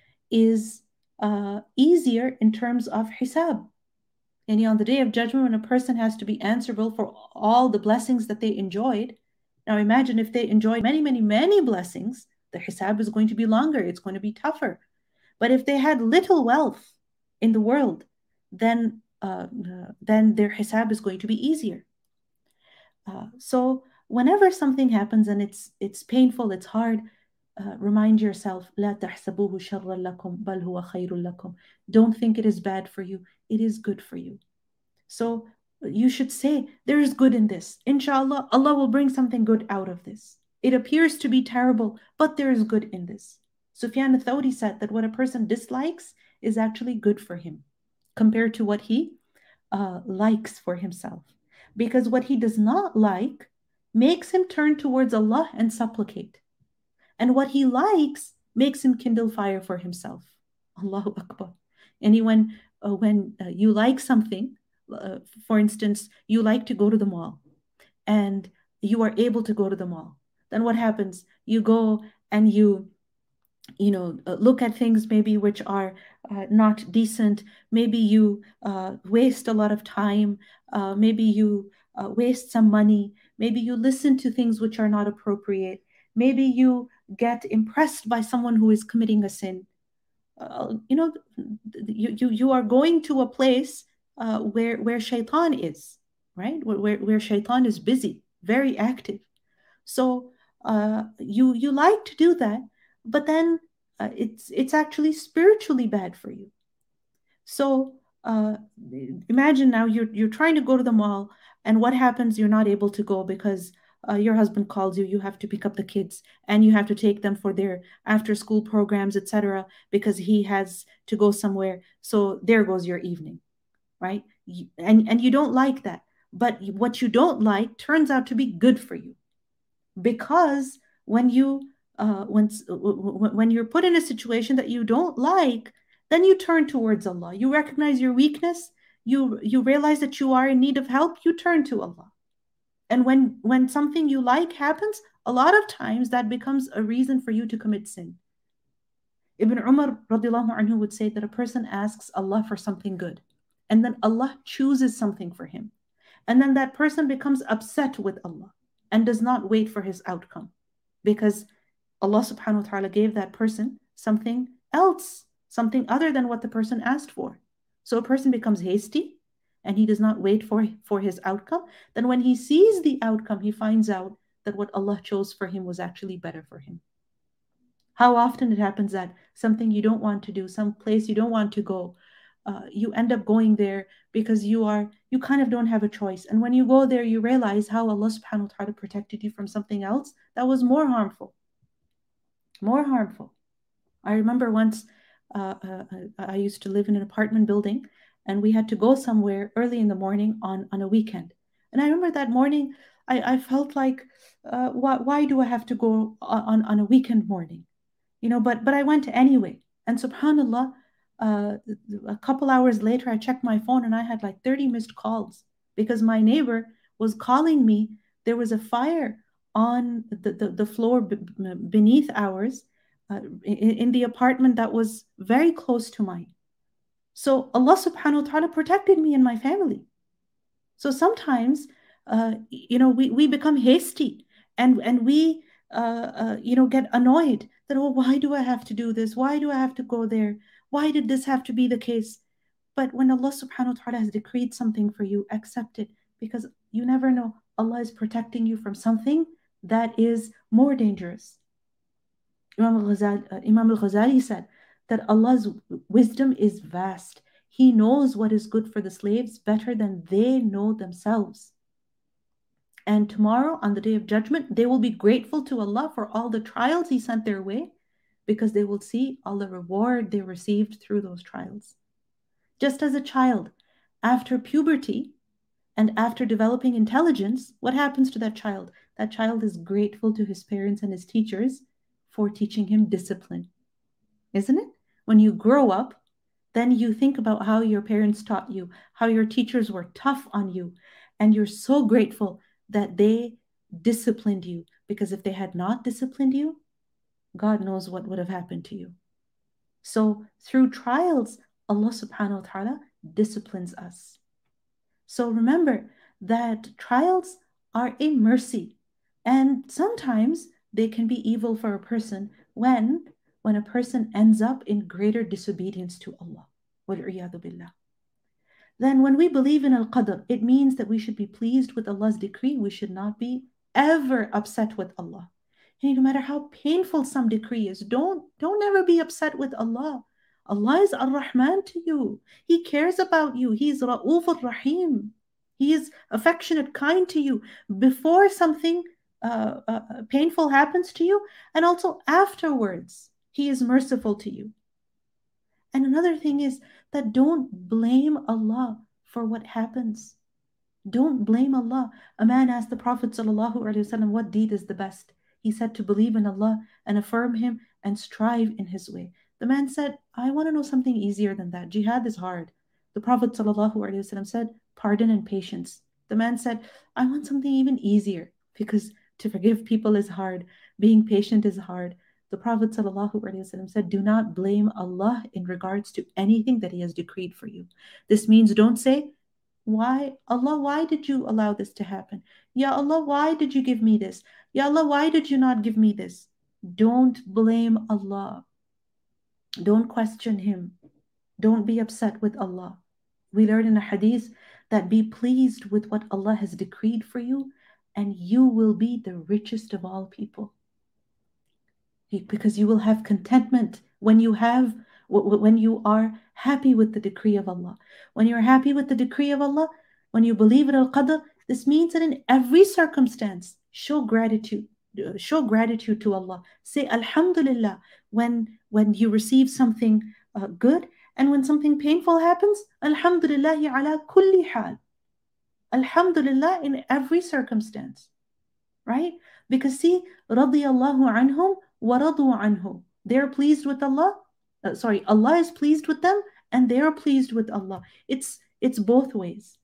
is uh, easier in terms of hisab. And on the day of judgment, when a person has to be answerable for all the blessings that they enjoyed, now imagine if they enjoyed many, many, many blessings, the hisab is going to be longer, it's going to be tougher. But if they had little wealth in the world, then uh, then their hisab is going to be easier. Uh, so whenever something happens and it's it's painful, it's hard, uh, remind yourself, لا تحسبوه شرا لكم بل هو خير لكم. Don't think it is bad for you. It is good for you. So you should say, there is good in this. Inshallah, Allah will bring something good out of this. It appears to be terrible, but there is good in this. Sufyan al-Thawri said that what a person dislikes is actually good for him compared to what he uh, likes for himself. Because what he does not like makes him turn towards Allah and supplicate. And what he likes makes him kindle fire for himself. Allahu Akbar. And when, uh, when uh, you like something, uh, for instance, you like to go to the mall and you are able to go to the mall, then what happens? You go and you you know, uh, look at things maybe which are uh, not decent. Maybe you uh, waste a lot of time. Uh, maybe you uh, waste some money. Maybe you listen to things which are not appropriate. Maybe you get impressed by someone who is committing a sin. Uh, you know, you, you, you are going to a place uh, where, where shaitan is, right? Where, where, where shaitan is busy, very active. So uh, you, you like to do that, but then uh, it's it's actually spiritually bad for you. So uh, imagine now you're you're trying to go to the mall, and what happens? You're not able to go because uh, your husband calls you. You have to pick up the kids, and you have to take them for their after school programs, et cetera, because he has to go somewhere. So there goes your evening, right? And and you don't like that, but what you don't like turns out to be good for you. Because when you uh, when when you're put in a situation that you don't like, then you turn towards Allah. You recognize your weakness. You you realize that you are in need of help. You turn to Allah. And when when something you like happens, a lot of times that becomes a reason for you to commit sin. Ibn Umar radiallahu anhu would say that a person asks Allah for something good, and then Allah chooses something for him, and then that person becomes upset with Allah and does not wait for his outcome, because Allah subhanahu wa ta'ala gave that person something else, something other than what the person asked for. So a person becomes hasty and he does not wait for, for his outcome. Then when he sees the outcome, he finds out that what Allah chose for him was actually better for him. How often it happens that something you don't want to do, some place you don't want to go, Uh, you end up going there because you are you kind of don't have a choice. And when you go there, you realize how Allah subhanahu wa ta'ala protected you from something else that was more harmful. More harmful. I remember once uh, uh, I used to live in an apartment building, and we had to go somewhere early in the morning on, on a weekend. And I remember that morning, I, I felt like, uh, why, why do I have to go on, on a weekend morning? You know, but but I went anyway. And subhanAllah, Uh, a couple hours later, I checked my phone and I had like thirty missed calls because my neighbor was calling me. There was a fire on the, the, the floor b- b- beneath ours, uh, in, in the apartment that was very close to mine. So Allah subhanahu wa ta'ala protected me and my family. So sometimes, uh, you know, we, we become hasty and, and we, uh, uh, you know, get annoyed that, oh, why do I have to do this? Why do I have to go there? Why did this have to be the case? But when Allah subhanahu wa ta'ala has decreed something for you, accept it, because you never know. Allah is protecting you from something that is more dangerous. Imam al-Ghazali, uh, Imam al-Ghazali said that Allah's wisdom is vast. He knows what is good for the slaves better than they know themselves. And tomorrow, on the day of judgment, they will be grateful to Allah for all the trials He sent their way, because they will see all the reward they received through those trials. Just as a child, after puberty and after developing intelligence, what happens to that child? That child is grateful to his parents and his teachers for teaching him discipline. Isn't it? When you grow up, then you think about how your parents taught you, how your teachers were tough on you, and you're so grateful that they disciplined you, because if they had not disciplined you, God knows what would have happened to you. So through trials, Allah subhanahu wa ta'ala disciplines us. So remember that trials are a mercy, and sometimes they can be evil for a person when when a person ends up in greater disobedience to Allah. Wal-'iyadhu billah. Then when we believe in al-qadr, it means that we should be pleased with Allah's decree. We should not be ever upset with Allah. And no matter how painful some decree is, don't don't ever be upset with Allah. Allah is Ar-Rahman to you. He cares about you. He is Ra'uf Ar-Rahim. He is affectionate, kind to you before something uh, uh, painful happens to you, and also afterwards. He is merciful to you. And another thing is that don't blame Allah for what happens. Don't blame Allah. A man asked the Prophet ﷺ, what deed is the best? He said, to believe in Allah and affirm Him and strive in His way. The man said, I want to know something easier than that. Jihad is hard. The Prophet ﷺ said, pardon and patience. The man said, I want something even easier, because to forgive people is hard. Being patient is hard. The Prophet ﷺ said, do not blame Allah in regards to anything that He has decreed for you. This means don't say, why, Allah, why did you allow this to happen? Ya Allah, why did you give me this? Ya Allah, why did you not give me this? Don't blame Allah. Don't question Him. Don't be upset with Allah. We learn in a hadith that be pleased with what Allah has decreed for you, and you will be the richest of all people. Because you will have contentment when you have when you are happy with the decree of Allah. When you're happy with the decree of Allah, when you believe in al-qadr, this means that in every circumstance, show gratitude. Show gratitude to Allah. Say Alhamdulillah when when you receive something uh, good, and when something painful happens, Alhamdulillahi ala kulli hal. Alhamdulillah in every circumstance. Right? Because see, radiyallahu anhum wa radu anhu. They're pleased with Allah. Uh, sorry, Allah is pleased with them, and they are pleased with Allah. It's it's both ways.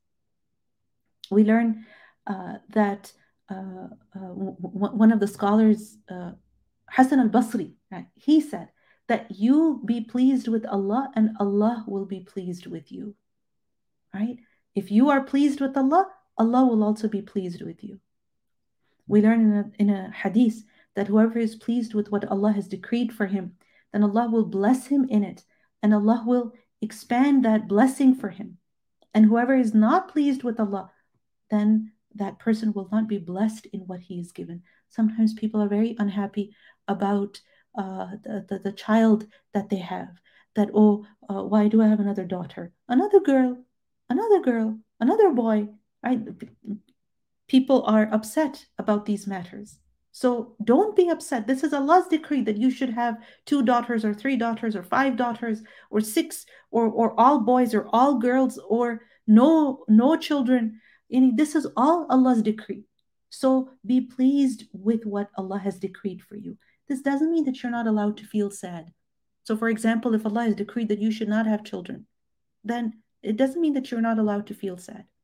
We learn uh, that uh, uh, one of the scholars, uh, Hassan al-Basri, right, he said that you be pleased with Allah, and Allah will be pleased with you. Right? If you are pleased with Allah, Allah will also be pleased with you. We learn in a, in a hadith that whoever is pleased with what Allah has decreed for him, then Allah will bless him in it, and Allah will expand that blessing for him. And whoever is not pleased with Allah, then that person will not be blessed in what he is given. Sometimes people are very unhappy about uh, the, the, the child that they have. That, oh, uh, why do I have another daughter? Another girl, another girl, another boy. Right? People are upset about these matters. So don't be upset. This is Allah's decree that you should have two daughters or three daughters or five daughters or six or, or all boys or all girls or no, no children. And this is all Allah's decree. So be pleased with what Allah has decreed for you. This doesn't mean that you're not allowed to feel sad. So for example, if Allah has decreed that you should not have children, then it doesn't mean that you're not allowed to feel sad.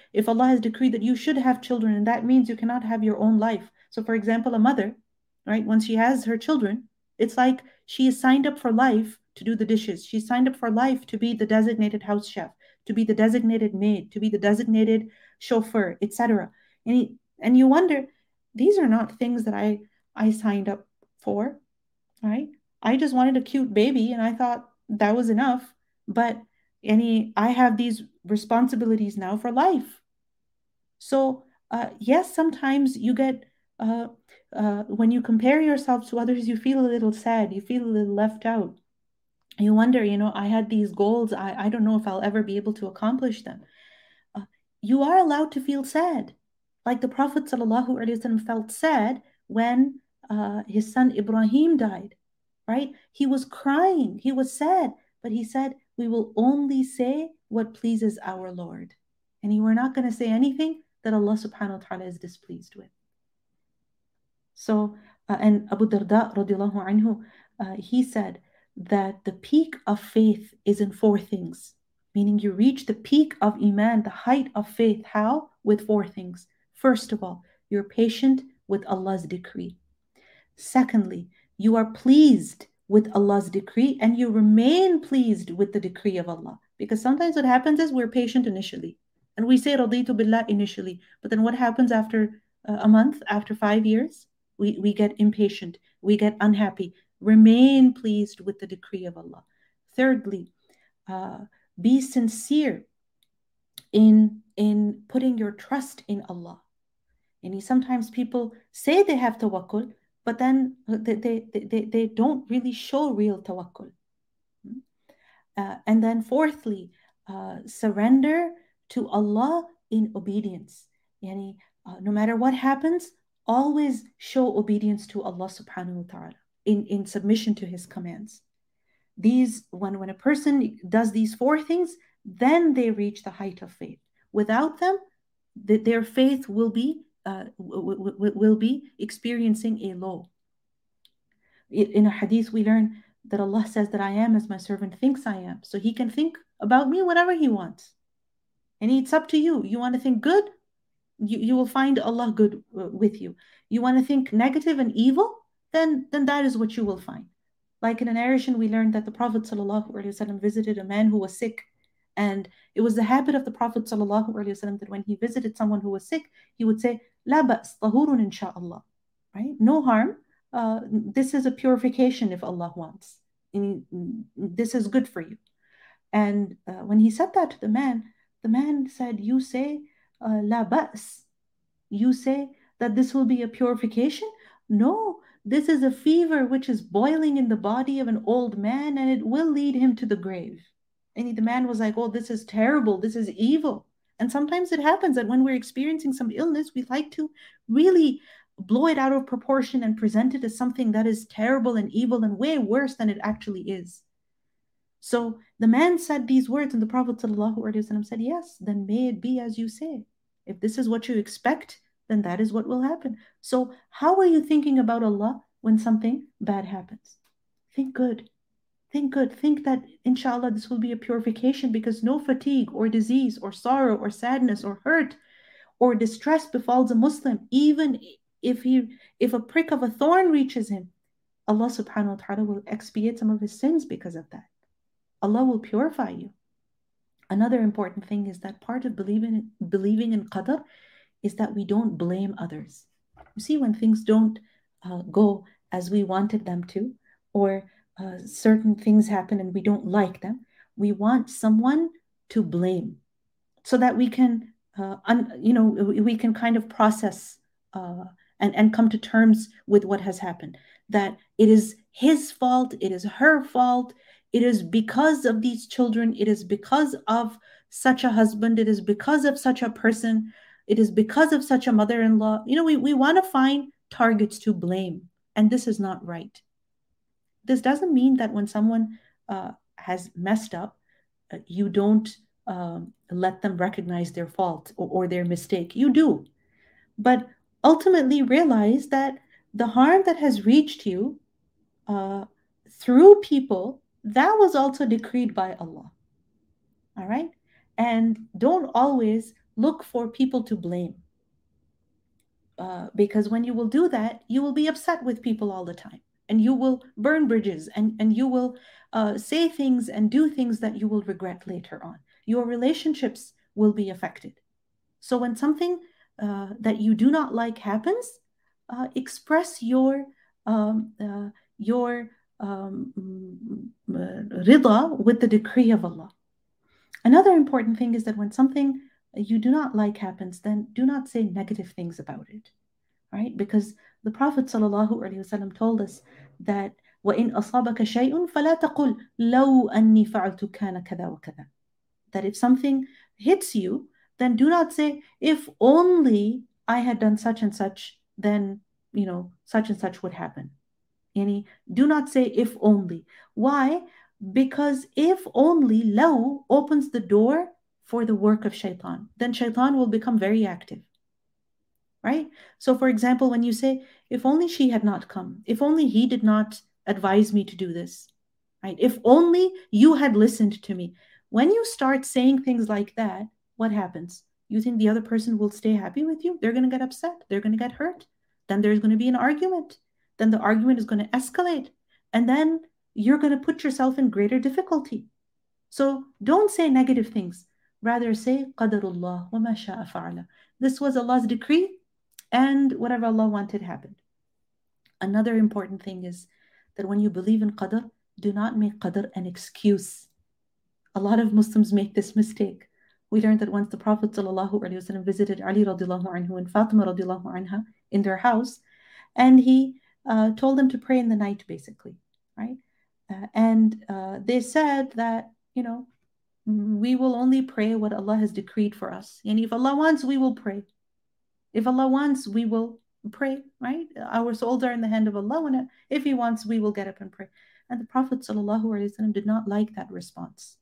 if Allah has decreed that you should have children, and that means you cannot have your own life. So, for example, a mother, right, when she has her children, it's like she is signed up for life to do the dishes. She's signed up for life to be the designated house chef, to be the designated maid, to be the designated chauffeur, et cetera. And, he, and you wonder, these are not things that I, I signed up for, right? I just wanted a cute baby and I thought that was enough. But any, I have these responsibilities now for life. So uh, yes, sometimes you get, uh, uh, when you compare yourself to others, you feel a little sad, you feel a little left out. You wonder, you know, I had these goals, I, I don't know if I'll ever be able to accomplish them. Uh, you are allowed to feel sad. Like the Prophet ﷺ felt sad when uh, his son Ibrahim died, right? He was crying, he was sad, but he said, we will only say what pleases our Lord. And you are not going to say anything that Allah subhanahu wa ta'ala is displeased with. So, uh, and Abu Darda radiallahu anhu, uh, he said that the peak of faith is in four things. Meaning you reach the peak of Iman, the height of faith. How? With four things. First of all, you're patient with Allah's decree. Secondly, you are pleased with Allah's decree and you remain pleased with the decree of Allah. Because sometimes what happens is we're patient initially. And we say Raditu Billah initially. But then what happens after uh, a month, after five years? We, we get impatient. We get unhappy. Remain pleased with the decree of Allah. Thirdly, uh, be sincere in, in putting your trust in Allah. And sometimes people say they have tawakkul, but then they, they, they, they don't really show real tawakkul. Uh, and then fourthly, uh, surrender to Allah in obedience. Yani, uh, no matter what happens, always show obedience to Allah subhanahu wa ta'ala in, in submission to His commands. These, when, when a person does these four things, then they reach the height of faith. Without them, the, their faith will be uh, w- w- will be experiencing a low. In a hadith, we learn that Allah says that I am as my servant thinks I am. So He can think about me whatever He wants. And it's up to you. You want to think good? You, you will find Allah good uh, with you. You want to think negative and evil? Then, then that is what you will find. Like in a narration, we learned that the Prophet ﷺ visited a man who was sick. And it was the habit of the Prophet ﷺ that when he visited someone who was sick, he would say, La ba's, tahurun insha'Allah. Right? No harm. Uh, this is a purification if Allah wants. And this is good for you. And uh, when he said that to the man, the man said, you say, uh, La ba's. You say that this will be a purification? No, this is a fever which is boiling in the body of an old man and it will lead him to the grave. And the man was like, oh, this is terrible. This is evil. And sometimes it happens that when we're experiencing some illness, we like to really blow it out of proportion and present it as something that is terrible and evil and way worse than it actually is. So the man said these words and the Prophet ﷺ said, yes, then may it be as you say. If this is what you expect, then that is what will happen. So how are you thinking about Allah when something bad happens? Think good. Think good. Think that, inshallah, this will be a purification because no fatigue or disease or sorrow or sadness or hurt or distress befalls a Muslim, even if he, if a prick of a thorn reaches him. Allah subhanahu wa ta'ala will expiate some of his sins because of that. Allah will purify you. Another important thing is that part of believing, believing in qadar is that we don't blame others. You see, when things don't uh, go as we wanted them to, or uh, certain things happen and we don't like them, we want someone to blame so that we can, uh, un, you know, we can kind of process uh, and, and come to terms with what has happened. That it is his fault, it is her fault, it is because of these children, it is because of such a husband, it is because of such a person, it is because of such a mother-in-law. You know, we, we want to find targets to blame, and this is not right. This doesn't mean that when someone uh, has messed up, uh, you don't um, let them recognize their fault or, or their mistake. You do. But ultimately realize that the harm that has reached you uh, through people, that was also decreed by Allah. All right? And don't always look for people to blame. Uh, because when you will do that, you will be upset with people all the time. And you will burn bridges, and, and you will uh, say things and do things that you will regret later on. Your relationships will be affected. So when something uh, that you do not like happens, uh, express your um, uh, your um, rida with the decree of Allah. Another important thing is that when something you do not like happens, then do not say negative things about it, right? Because the Prophet ﷺ told us that وَإِنْ أَصَابَكَ شَيْءٌ فَلَا تَقُلْ لَوْ أَنِّي فَعَلْتُ كَانَ كَذَا وَكَذَا. That if something hits you, then do not say, if only I had done such and such, then, you know, such and such would happen. Yani, do not say if only. Why? Because if only, law opens the door for the work of shaitan. Then shaitan will become very active. Right? So for example, when you say, if only she had not come, if only he did not advise me to do this, right? If only you had listened to me. When you start saying things like that, what happens? You think the other person will stay happy with you? They're going to get upset. They're going to get hurt. Then there's going to be an argument. Then the argument is going to escalate. And then you're going to put yourself in greater difficulty. So don't say negative things. Rather say, Qadarullah wa ma sha'a fa'ala. This was Allah's decree, and whatever Allah wanted happened. Another important thing is that when you believe in qadr, do not make qadr an excuse. A lot of Muslims make this mistake. We learned that once the Prophet ﷺ visited Ali radiallahu anhu and Fatima radiallahu anha in their house, and he uh, told them to pray in the night, basically, right? Uh, and uh, they said that, you know, we will only pray what Allah has decreed for us. And if Allah wants, we will pray. If Allah wants, we will pray, right? Our souls are in the hand of Allah, and if He wants, we will get up and pray. And the Prophet ﷺ did not like that response.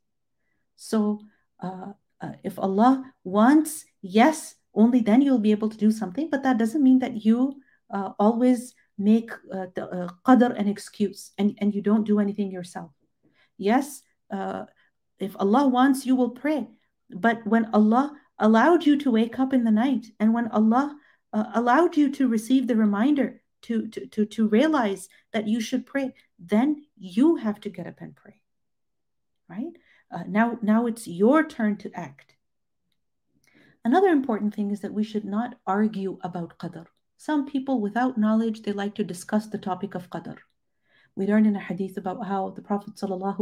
So uh, uh, if Allah wants, yes, only then you'll be able to do something, but that doesn't mean that you uh, always make uh, the uh, qadr an excuse, and, and you don't do anything yourself. Yes, uh, if Allah wants, you will pray. But when Allah allowed you to wake up in the night, and when Allah uh, allowed you to receive the reminder to, to, to, to realize that you should pray, then you have to get up and pray, right? Uh, now, now it's your turn to act. Another important thing is that we should not argue about qadr. Some people without knowledge, they like to discuss the topic of qadr. We learned in a hadith about how the Prophet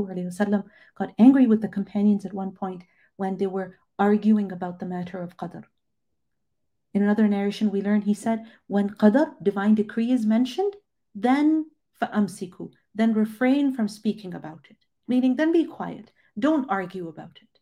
ﷺ got angry with the companions at one point when they were arguing about the matter of qadr. In another narration, we learn he said, when qadr, divine decree, is mentioned, then fa'amsiku, then refrain from speaking about it. Meaning, then be quiet. Don't argue about it.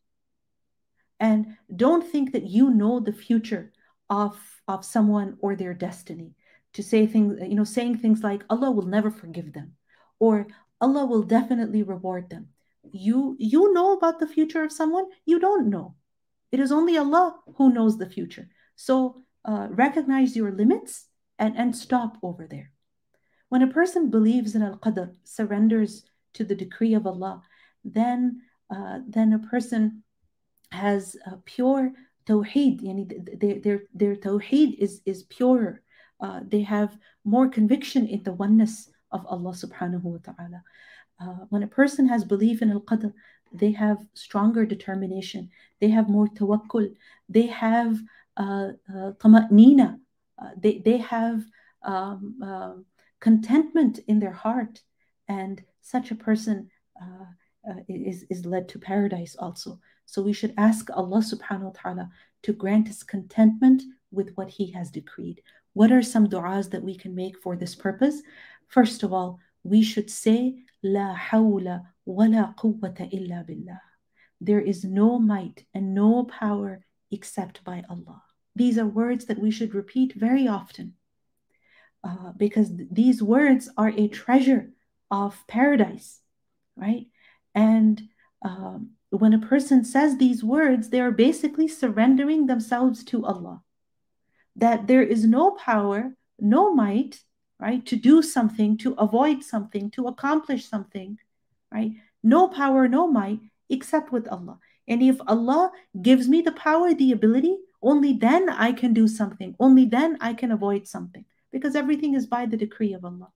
And don't think that you know the future of, of someone or their destiny. To say things, you know, saying things like, Allah will never forgive them, or Allah will definitely reward them. You, you know about the future of someone? You don't know. It is only Allah who knows the future. So uh, recognize your limits and, and stop over there. When a person believes in al-qadr, surrenders to the decree of Allah, then, uh, then a person has a pure tawheed. Yani their, their, their tawheed is, is purer. Uh, they have more conviction in the oneness of Allah subhanahu wa ta'ala. Uh, when a person has belief in al-qadr, they have stronger determination. They have more tawakkul. They have uh, uh, tama'nina. Uh, they, they have um, uh, contentment in their heart. And such a person uh, uh, is, is led to paradise also. So we should ask Allah subhanahu wa ta'ala to grant us contentment with what He has decreed. What are some du'as that we can make for this purpose? First of all, we should say, La hawla wa la quwwata illa billah. There is no might and no power except by Allah. These are words that we should repeat very often uh, because th- these words are a treasure of paradise, right? And um, when a person says these words, they are basically surrendering themselves to Allah. That there is no power, no might, right, to do something, to avoid something, to accomplish something, right? No power, no might, except with Allah. And if Allah gives me the power, the ability, Only then I can do something. Only then I can avoid something. Because everything is by the decree of Allah.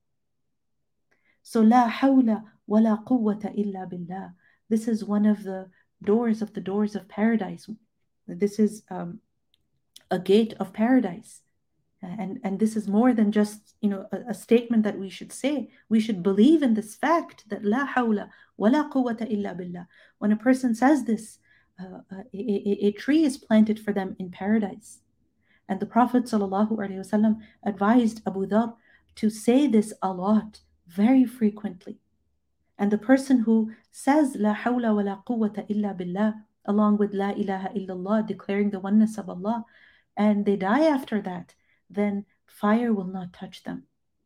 So la hawla wa la quwwata illa billah. This is one of the doors of the doors of paradise. This is um, a gate of paradise. And, and this is more than just, you know, a, a statement that we should say. We should believe in this fact that la hawla wa la quwwata illa billah. When a person says this, uh, a, a, a tree is planted for them in paradise. And the Prophet ﷺ advised Abu Dhar to say this a lot, very frequently. And the person who says La hawla wa la quwwata illa billah, along with La ilaha illallah, declaring the oneness of Allah, and they die after that, then fire will not touch them.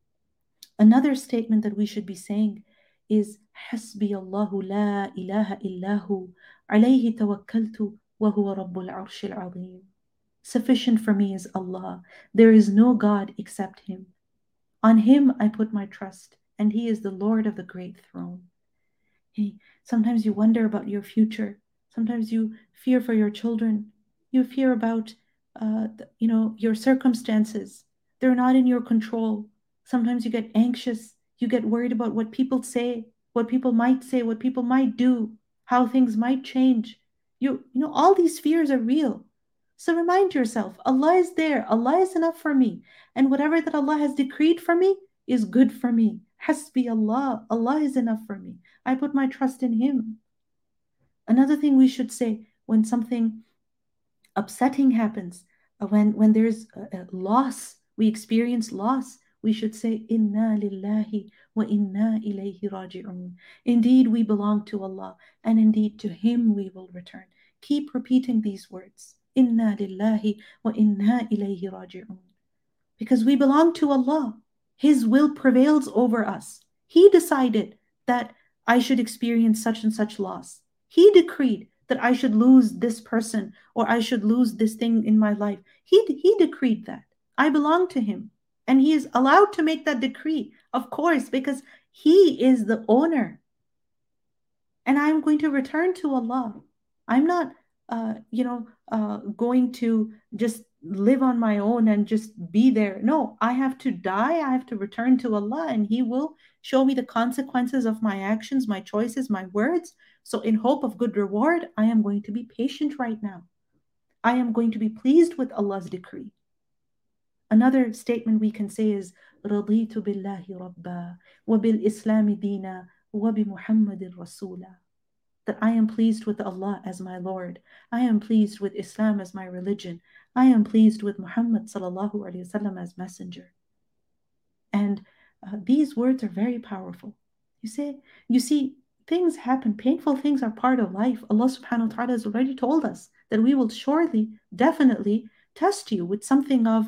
Another statement that we should be saying is Hasbi Allahu la ilaha illahu, alayhi tawakkaltu wa huwa rabbul arshil azim. Sufficient for me is Allah. There is no God except Him. On Him I put my trust, and He is the Lord of the great throne. Hey, sometimes you wonder about your future. Sometimes you fear for your children. You fear about, uh, you know, your circumstances. They're not in your control. Sometimes you get anxious. You get worried about what people say, what people might say, what people might do, how things might change. You, you know, all these fears are real. So remind yourself, Allah is there. Allah is enough for me. And whatever that Allah has decreed for me is good for me. Hasbi Allah. Allah is enough for me. I put my trust in Him. Another thing we should say when something upsetting happens, when, when there's a, a loss, we experience loss, we should say, Inna lillahi wa inna ilayhi raji'un. Indeed, we belong to Allah, and indeed to Him we will return. Keep repeating these words. Inna lillahi wa inna ilayhi raji'un. Because we belong to Allah. His will prevails over us. He decided that I should experience such and such loss. He decreed that I should lose this person or I should lose this thing in my life. He, he decreed that. I belong to Him. And He is allowed to make that decree, of course, because He is the owner. And I'm going to return to Allah. I'm not Uh, you know, uh, going to just live on my own and just be there. No, I have to die. I have to return to Allah, and He will show me the consequences of my actions, my choices, my words. So in hope of good reward, I am going to be patient right now. I am going to be pleased with Allah's decree. Another statement we can say is رَضِيتُ بِاللَّهِ رَبَّا وَبِالْإِسْلَامِ دِينًا وَبِمُحَمَّدٍ رَسُولًا. That I am pleased with Allah as my Lord. I am pleased with Islam as my religion. I am pleased with Muhammad sallallahu alaihi wasallam as messenger. And uh, these words are very powerful. You say, you see, things happen. Painful things are part of life. Allah subhanahu wa ta'ala has already told us that we will surely, definitely test you with something of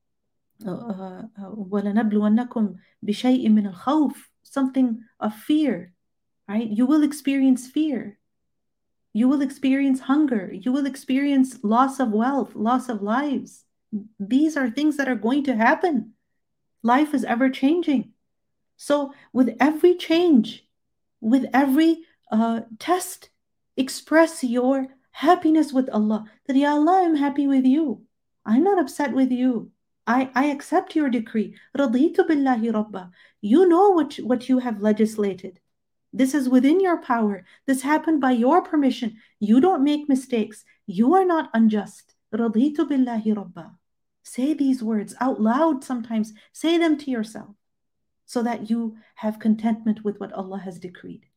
وَلَنَبْلُوَنَّكُمْ بِشَيْءٍ مِّنَ الْخَوْفِ, something of fear. Right? You will experience fear. You will experience hunger. You will experience loss of wealth, loss of lives. These are things that are going to happen. Life is ever changing. So with every change, with every uh, test, express your happiness with Allah. That, Ya Allah, I'm happy with you. I'm not upset with you. I, I accept your decree. رَضِيتُ بِاللَّهِ رَبَّا. You know what, what you have legislated. This is within your power. This happened by your permission. You don't make mistakes. You are not unjust. رَضِيتُ بِاللَّهِ رَبَّا. Say these words out loud sometimes. Say them to yourself so that you have contentment with what Allah has decreed.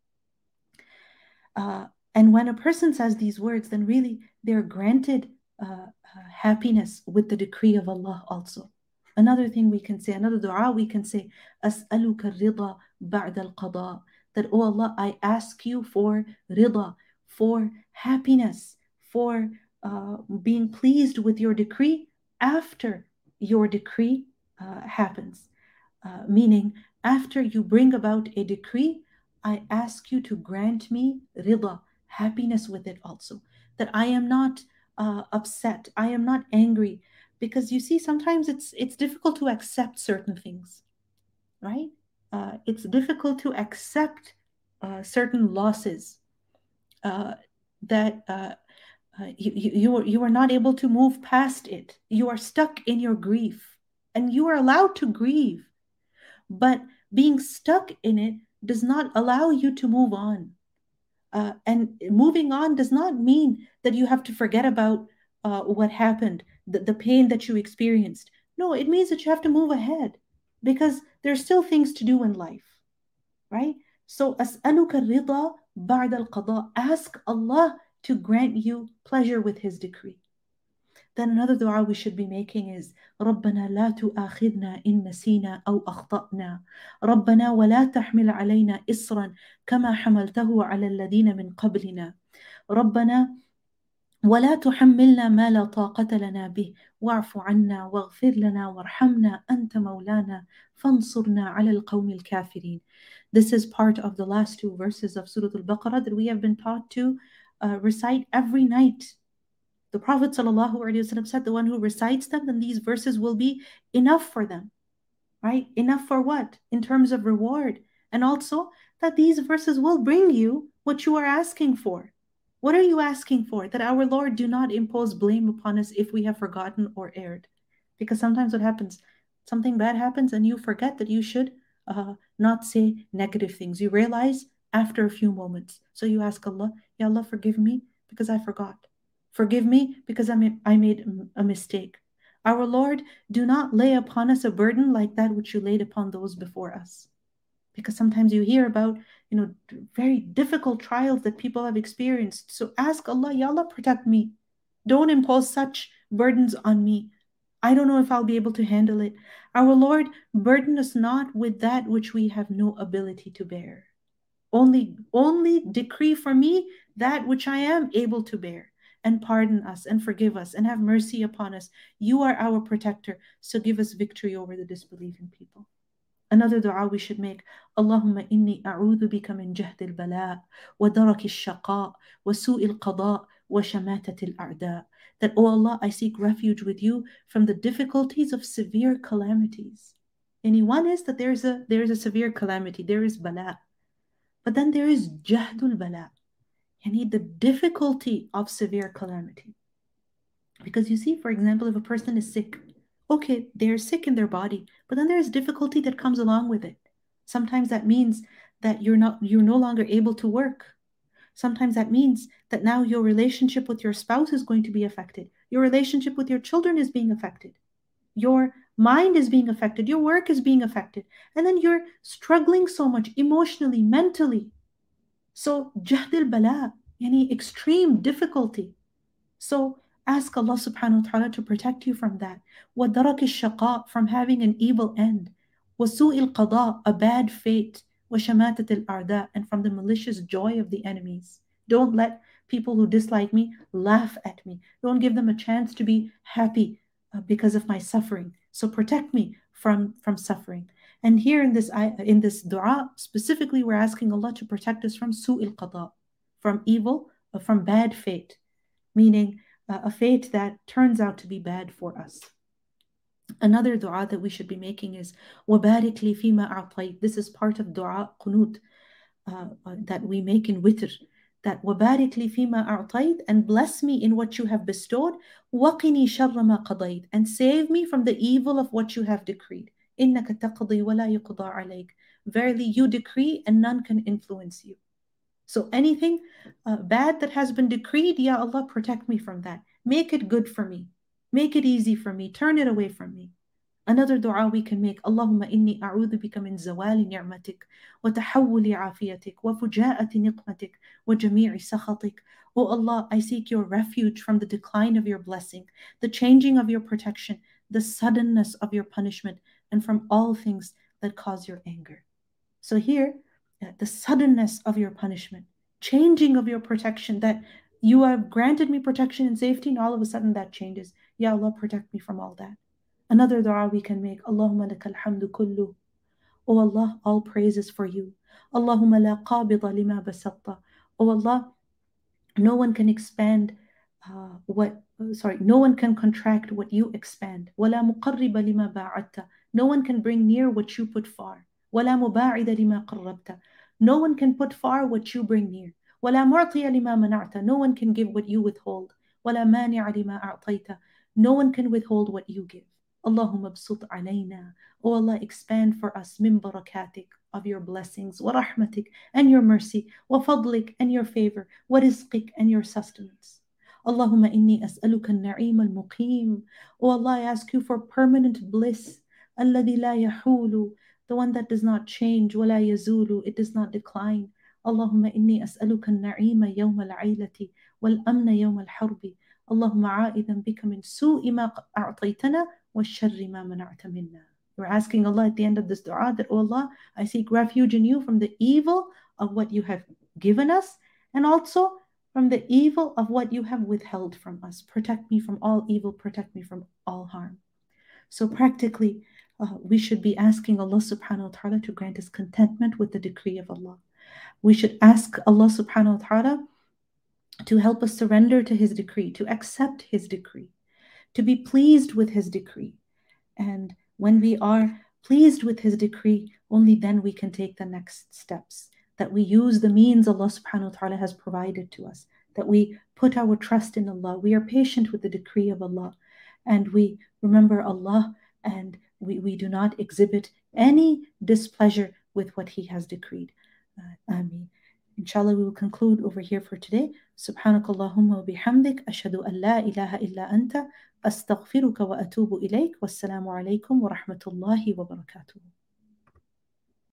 Uh, and when a person says these words, then really they're granted uh, uh, happiness with the decree of Allah also. Another thing we can say, another dua we can say, أَسْأَلُكَ الرِّضَى بَعْدَ الْقَضَاءِ. That, oh Allah, I ask you for rida, for happiness, for uh, being pleased with your decree after your decree uh, happens. Uh, meaning, after you bring about a decree, I ask you to grant me rida, happiness with it also. That I am not uh, upset, I am not angry. Because you see, sometimes it's it's difficult to accept certain things, right? Uh, it's difficult to accept uh, certain losses uh, that uh, uh, you, you, you, are, you are not able to move past it. You are stuck in your grief, and you are allowed to grieve. But being stuck in it does not allow you to move on. Uh, and moving on does not mean that you have to forget about uh, what happened, the, the pain that you experienced. No, it means that you have to move ahead because there's still things to do in life, right? So, أسألك الرضا بعد القضاء. Ask Allah to grant you pleasure with His decree. Then another dua we should be making is ربنا لا تؤاخذنا إن نسينا أو أخطأنا ربنا ولا تحمل علينا إصرا كما حملته على الذين من قبلنا ربنا ولا تحملنا ما لا طاقة لنا به واعف عنا واغفر لنا وارحمنا أنت مولانا فانصرنا على القوم الكافرين. This is part of the last two verses of Surah Al-Baqarah that we have been taught to uh, recite every night. The Prophet ﷺ said the one who recites them, then these verses will be enough for them, right? Enough for what? In terms of reward. And also that these verses will bring you what you are asking for. What are you asking for? That our Lord do not impose blame upon us if we have forgotten or erred. Because sometimes what happens, something bad happens and you forget that you should uh, not say negative things. You realize after a few moments. So you ask Allah, Ya Allah, forgive me because I forgot. Forgive me because I made a mistake. Our Lord, do not lay upon us a burden like that which you laid upon those before us. Because sometimes you hear about, you know, very difficult trials that people have experienced. So ask Allah, Ya Allah, protect me. Don't impose such burdens on me. I don't know if I'll be able to handle it. Our Lord, burden us not with that which we have no ability to bear. Only, only decree for me that which I am able to bear. And pardon us and forgive us and have mercy upon us. You are our protector, so give us victory over the disbelieving people. Another dua we should make, Allahumma inni a'udhu bika min jahd al-bala wa darak al-shaqa wa su' al-qada wa shamatat al-a'da. That, oh Allah, I seek refuge with you from the difficulties of severe calamities. And one is that there is a there is a severe calamity, there is bala. But then there is jahd al-bala. You need the difficulty of severe calamity. Because you see, for example, if a person is sick, okay, they're sick in their body, but then there's difficulty that comes along with it. Sometimes that means that you're not, you're no longer able to work. Sometimes that means that now your relationship with your spouse is going to be affected. Your relationship with your children is being affected. Your mind is being affected. Your work is being affected. And then you're struggling so much emotionally, mentally. So, jahd al-bala, yani extreme difficulty. So, ask Allah subhanahu wa ta'ala to protect you from that. وَدَرَكِ الشَّقَاء, from having an evil end. وَسُوءِ الْقَضَاء, a bad fate. وَشَمَاتَةِ الْأَعْدَاء, and from the malicious joy of the enemies. Don't let people who dislike me laugh at me. Don't give them a chance to be happy uh, because of my suffering. So protect me from, from suffering. And here in this in this dua, specifically, we're asking Allah to protect us from su'il qada, from evil, from bad fate, meaning uh, a fate that turns out to be bad for us. Another dua that we should be making is وَبَارِكْ لِي فِي مَا أَعْطَيْتَ. This is part of dua qunut uh, uh, that we make in witr. That وَبَارِكْ لِي فِي مَا أَعْطَيْتَ, and bless me in what you have bestowed. وَقِنِي شَرَّ مَا قَضَيْتَ, and save me from the evil of what you have decreed. إِنَّكَ تَقْضِي وَلَا يُقْضَى عَلَيْكَ. Verily you decree and none can influence you. So anything uh, bad that has been decreed, Ya Allah, protect me from that. Make it good for me. Make it easy for me. Turn it away from me. Another dua we can make, Allahumma inni a'udhu bika min zawali ni'matik wa tahawuli afiyatik wa fuja'ati niqmatik wa jami'i sakhatik. O Allah, I seek your refuge from the decline of your blessing, the changing of your protection, the suddenness of your punishment, and from all things that cause your anger. So here, the suddenness of your punishment, changing of your protection, that you have granted me protection and safety, and all of a sudden that changes. Ya Allah, protect me from all that. Another dua we can make, Allahumma lakal hamdu kullu. O Allah, all praise is for you. Allahumma la qabida lima basatta. O Allah, no one can expand uh, what, sorry, no one can contract what you expand. Wala muqarriba lima ba'atta. No one can bring near what you put far. Wala muba'ida lima qarrabta. No one can put far what you bring near. وَلَا مُعْطِيَ لِمَا مَنَعْتَ. No one can give what you withhold. ولا مانع لما أعطيت. No one can withhold what you give. اللهم ابسط علينا. Oh Allah, expand for us من بركاتك, of your blessings, ورحمتك, and your mercy, وفضلك, and your favor, ورزقك, and your sustenance. اللهم إني أسألك النعيم المقيم. Oh Allah, I ask you for permanent bliss. الذي لا يحول, the one that does not change, ولا يزول, it does not decline. اللهم إني أسألك النعيم يوم العيلة والأمن يوم الحرب. اللهم عائذا بك من سوء ما أعطيتنا والشر ما منعت منا. You're asking Allah at the end of this dua that, oh Allah, I seek refuge in you from the evil of what you have given us, and also from the evil of what you have withheld from us. Protect me from all evil, protect me from all harm. So practically, uh, we should be asking Allah subhanahu wa ta'ala to grant us contentment with the decree of Allah. We should ask Allah subhanahu wa ta'ala to help us surrender to His decree, to accept His decree, to be pleased with His decree. And when we are pleased with His decree, only then we can take the next steps. That we use the means Allah subhanahu wa ta'ala has provided to us. That we put our trust in Allah. We are patient with the decree of Allah. And we remember Allah, and we, we do not exhibit any displeasure with what He has decreed. Uh, Ameen. Inshallah, we will conclude over here for today. Subhanakallahumma wa bihamdik. Ashhadu an la ilaha illa anta. Astaghfiruka wa atubu ilayk. Wassalamu alaykum wa rahmatullahi wa barakatuh.